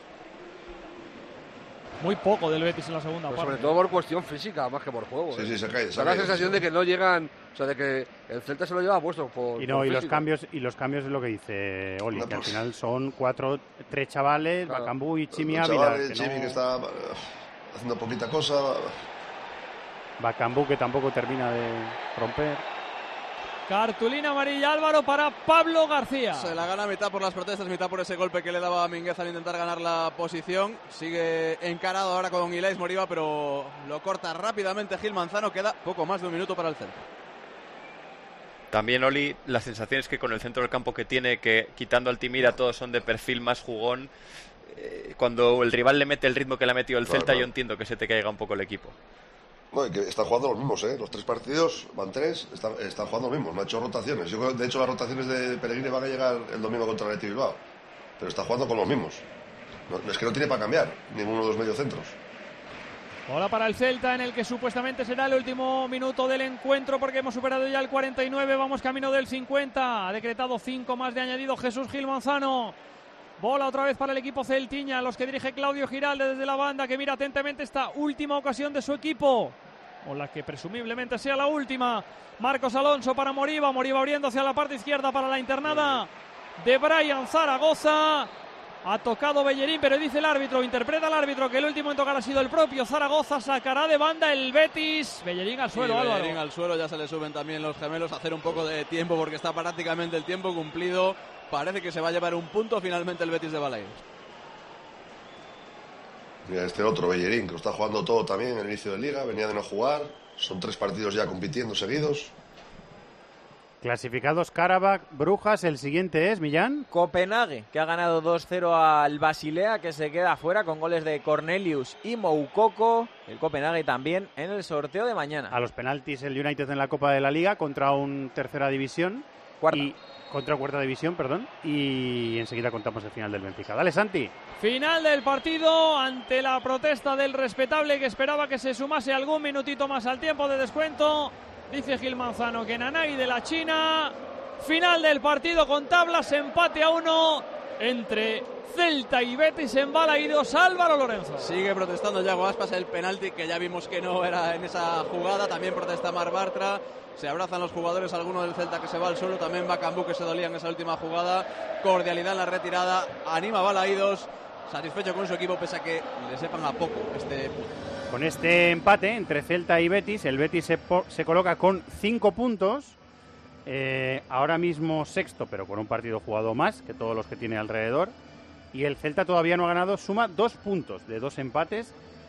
D: Muy poco del Betis en la segunda
B: Pero
D: parte.
B: sobre todo por cuestión física, más que por juego.
H: Sí,
B: ¿eh?
H: sí, se cae, se
B: Da la
H: cae,
B: sensación
H: sí.
B: de que no llegan, o sea, de que el Celta se lo lleva puesto por
A: Y no,
B: por
A: y los
B: físico.
A: cambios, y los cambios es lo que dice Oli,
H: No,
A: que al
H: pues-
A: final son cuatro, tres chavales,
H: Claro.
A: Bacambú y Chimi
H: Los
A: Ávila.
H: chavales,
A: que
H: Chimi
A: no-
H: que está eh, haciendo poquita cosa.
A: Bacambú que tampoco termina de romper.
D: Cartulina amarilla, Álvaro, para Pablo García.
I: Se la gana mitad por las protestas, mitad por ese golpe que le daba a Mínguez al intentar ganar la posición. Sigue encarado ahora con Ilais Moriba, pero lo corta rápidamente Gil Manzano. Queda poco más de un minuto para el centro.
J: También, Oli, la sensación es que con el centro del campo que tiene, que quitando al Timira todos son de perfil más jugón, eh, cuando el rival le mete el ritmo que le ha metido el
H: Claro,
J: Celta,
H: claro.
J: yo entiendo que se te caiga un poco el equipo.
H: No, y que están jugando los mismos, ¿eh? Los tres partidos, van tres, están, están jugando los mismos. No ha hecho rotaciones. Yo creo, de hecho, las rotaciones de Pellegrini van a llegar el domingo contra el Athletic Bilbao. Pero está jugando con los mismos. No, es que no tiene para cambiar ninguno de los mediocentros.
D: Bola para el Celta, en el que supuestamente será el último minuto del encuentro, porque hemos superado ya el cuarenta y nueve, vamos camino del cincuenta. Ha decretado cinco más de añadido Jesús Gil Manzano. Bola otra vez para el equipo celtiña, los que dirige Claudio Giralde desde la banda, que mira atentamente esta última ocasión de su equipo, o la que presumiblemente sea la última. Marcos Alonso para Moriba, Moriba abriendo hacia la parte izquierda para la internada de Brian Zaragoza. Ha tocado Bellerín, pero dice el árbitro, interpreta el árbitro que el último en tocar ha sido el propio Zaragoza. Sacará de banda el Betis. Bellerín al suelo,
I: Y
D: Álvaro.
I: Bellerín al suelo, ya se le suben también los gemelos a hacer un poco de tiempo porque está prácticamente el tiempo cumplido. Parece que se va a llevar un punto finalmente el Betis de Balaidos.
H: Mira, este otro, Bellerín, que lo está jugando todo también en el inicio de Liga. Venía de no jugar. Son tres partidos ya compitiendo seguidos.
A: Clasificados Karabakh, Brujas, el siguiente es, Millán.
C: Copenhague, que ha ganado dos cero al Basilea, que se queda fuera con goles de Cornelius y Moukoko. El Copenhague también en el sorteo de mañana.
A: A los penaltis el United en la Copa de la Liga contra un tercera división.
C: Cuarta.
A: Y, contra cuarta división, perdón. Y enseguida contamos el final del Benfica. Dale, Santi.
D: Final del partido ante la protesta del respetable, que esperaba que se sumase algún minutito más al tiempo de descuento. Dice Gil Manzano que Nanay de la China. Final del partido con tablas, empate a uno entre Celta y Betis en Balaidos. Álvaro Lorenzo.
I: Sigue protestando Yago Aspas el penalti, que ya vimos que no era en esa jugada. También protesta Mar Bartra. Se abrazan los jugadores, alguno del Celta que se va al suelo. También Bacambú, que se dolía en esa última jugada. Cordialidad en la retirada. Anima Balaidos. satisfecho con su equipo pese a que le sepan a poco este punto.
A: Con este empate entre Celta y Betis, el Betis se, se coloca con cinco puntos, eh, ahora mismo sexto, pero con un partido jugado más que todos los que tiene alrededor, y el Celta todavía no ha ganado, suma dos puntos de dos empates,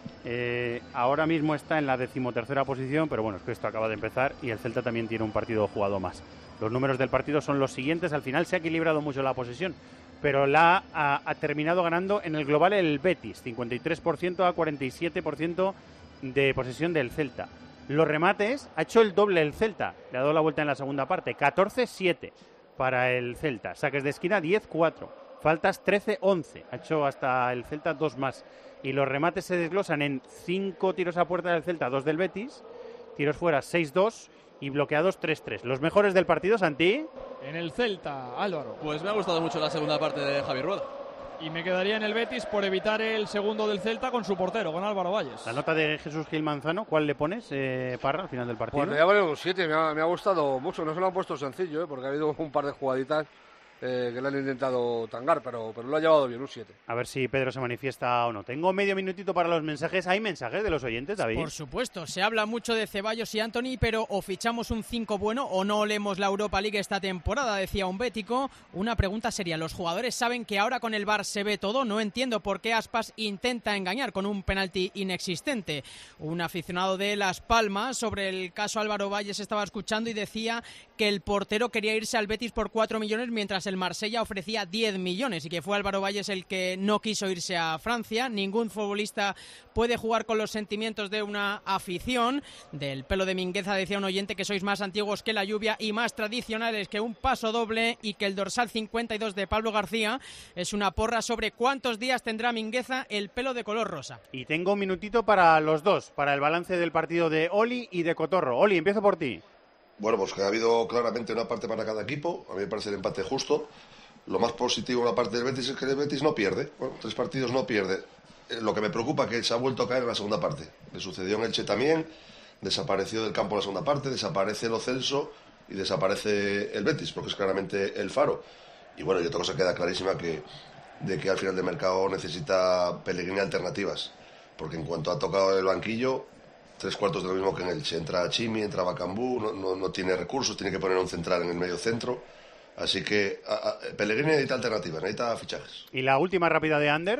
A: eh, ahora mismo está en la decimotercera posición, pero bueno, es que esto acaba de empezar y el Celta también tiene un partido jugado más. Los números del partido son los siguientes, al final se ha equilibrado mucho la posesión, pero la ha, ha terminado ganando en el global el Betis, cincuenta y tres por ciento a cuarenta y siete por ciento de posesión del Celta. Los remates, ha hecho el doble el Celta, le ha dado la vuelta en la segunda parte, catorce siete para el Celta, saques de esquina diez cuatro, faltas trece once, ha hecho hasta el Celta dos más, y los remates se desglosan en cinco tiros a puerta del Celta, dos del Betis, tiros fuera seis dos, y bloqueados tres tres. ¿Los mejores del partido, Santi?
D: En el Celta, Álvaro.
I: Pues me ha gustado mucho la segunda parte de Javi Rueda.
D: Y me quedaría en el Betis por evitar el segundo del Celta con su portero, con Álvaro Valles.
A: La nota de Jesús Gil Manzano, ¿cuál le pones, eh, Parra, al final del partido?
B: Pues le voy a poner un siete, me ha, me ha gustado mucho. No se lo han puesto sencillo, ¿eh? Porque ha habido un par de jugaditas eh, que le han intentado tangar, pero, pero lo ha llevado bien, un siete.
A: A ver si Pedro se manifiesta o no. Tengo medio minutito para los mensajes. ¿Hay mensajes de los oyentes, David?
M: Por supuesto, se habla mucho de Ceballos y Antony, pero o fichamos un cinco bueno o no olemos la Europa League esta temporada, decía un bético. Una pregunta seria, los jugadores saben que ahora con el V A R se ve todo, no entiendo por qué Aspas intenta engañar con un penalti inexistente. Un aficionado de Las Palmas sobre el caso Álvaro Valles estaba escuchando y decía que el portero quería irse al Betis por cuatro millones mientras el Marsella ofrecía diez millones y que fue Álvaro Valles el que no quiso irse a Francia. Ningún futbolista puede jugar con los sentimientos de una afición. Del pelo de Mingueza decía un oyente que sois más antiguos que la lluvia y más tradicionales que un paso doble y que el dorsal cincuenta y dos de Pablo García es una porra sobre cuántos días tendrá Mingueza el pelo de color rosa.
A: Y tengo un minutito para los dos, para el balance del partido de Oli y de Cotorro. Oli, empiezo por ti.
H: Bueno, pues que ha habido claramente una parte para cada equipo. A mí me parece el empate justo. Lo más positivo en la parte del Betis es que el Betis no pierde. Bueno, tres partidos no pierde. Eh, lo que me preocupa es que se ha vuelto a caer en la segunda parte. Le sucedió en Elche también. Desapareció del campo en la segunda parte. Desaparece Lo Celso y desaparece el Betis, porque es claramente el faro. Y bueno, y otra cosa queda clarísima que de que al final del mercado necesita Pellegrini alternativas. Porque en cuanto ha tocado el banquillo, tres cuartos de lo mismo que en Elche. Entra Chimi, entra Bacambú, no, no, no tiene recursos, tiene que poner un central en el medio centro. Así que a, a, Pellegrini necesita alternativas, necesita fichajes.
A: ¿Y la última rápida de Ander?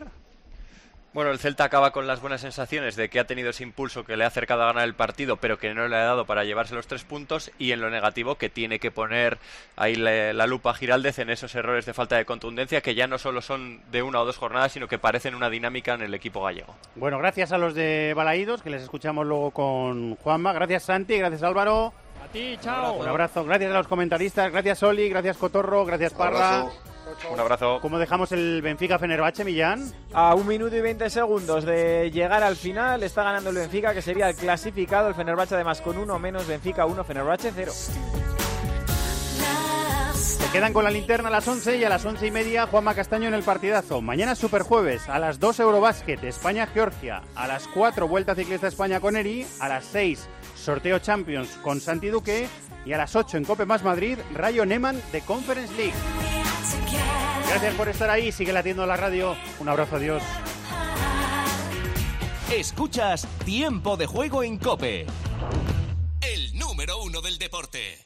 J: Bueno, el Celta acaba con las buenas sensaciones de que ha tenido ese impulso que le ha acercado a ganar el partido, pero que no le ha dado para llevarse los tres puntos, y en lo negativo que tiene que poner ahí la, la lupa a Giraldez en esos errores de falta de contundencia que ya no solo son de una o dos jornadas, sino que parecen una dinámica en el equipo gallego.
A: Bueno, gracias a los de Balaídos, que les escuchamos luego con Juanma. Gracias, Santi, gracias, Álvaro.
D: A ti, chao.
A: Un abrazo, gracias a los comentaristas, gracias, Oli, gracias, Cotorro, gracias, Parra.
H: Un abrazo.
J: Un abrazo.
A: ¿Cómo dejamos el Benfica Fenerbahce, Millán?
C: A un minuto y veinte segundos de llegar al final, está ganando el Benfica, que sería el clasificado. El Fenerbahce además con uno menos, Benfica uno, Fenerbahce cero.
A: Se quedan con la linterna a las once y a las once y media Juanma Castaño en el partidazo. Mañana Superjueves, a las dos Eurobásquet, España-Georgia. A las cuatro Vuelta Ciclista España con Eri. A las seis Sorteo Champions con Santi Duque. Y a las ocho en Cope Más Madrid, Rayo Neman de Conference League. Gracias por estar ahí, sigue latiendo la radio. Un abrazo, adiós.
Q: Escuchas Tiempo de Juego en COPE, el número uno del deporte.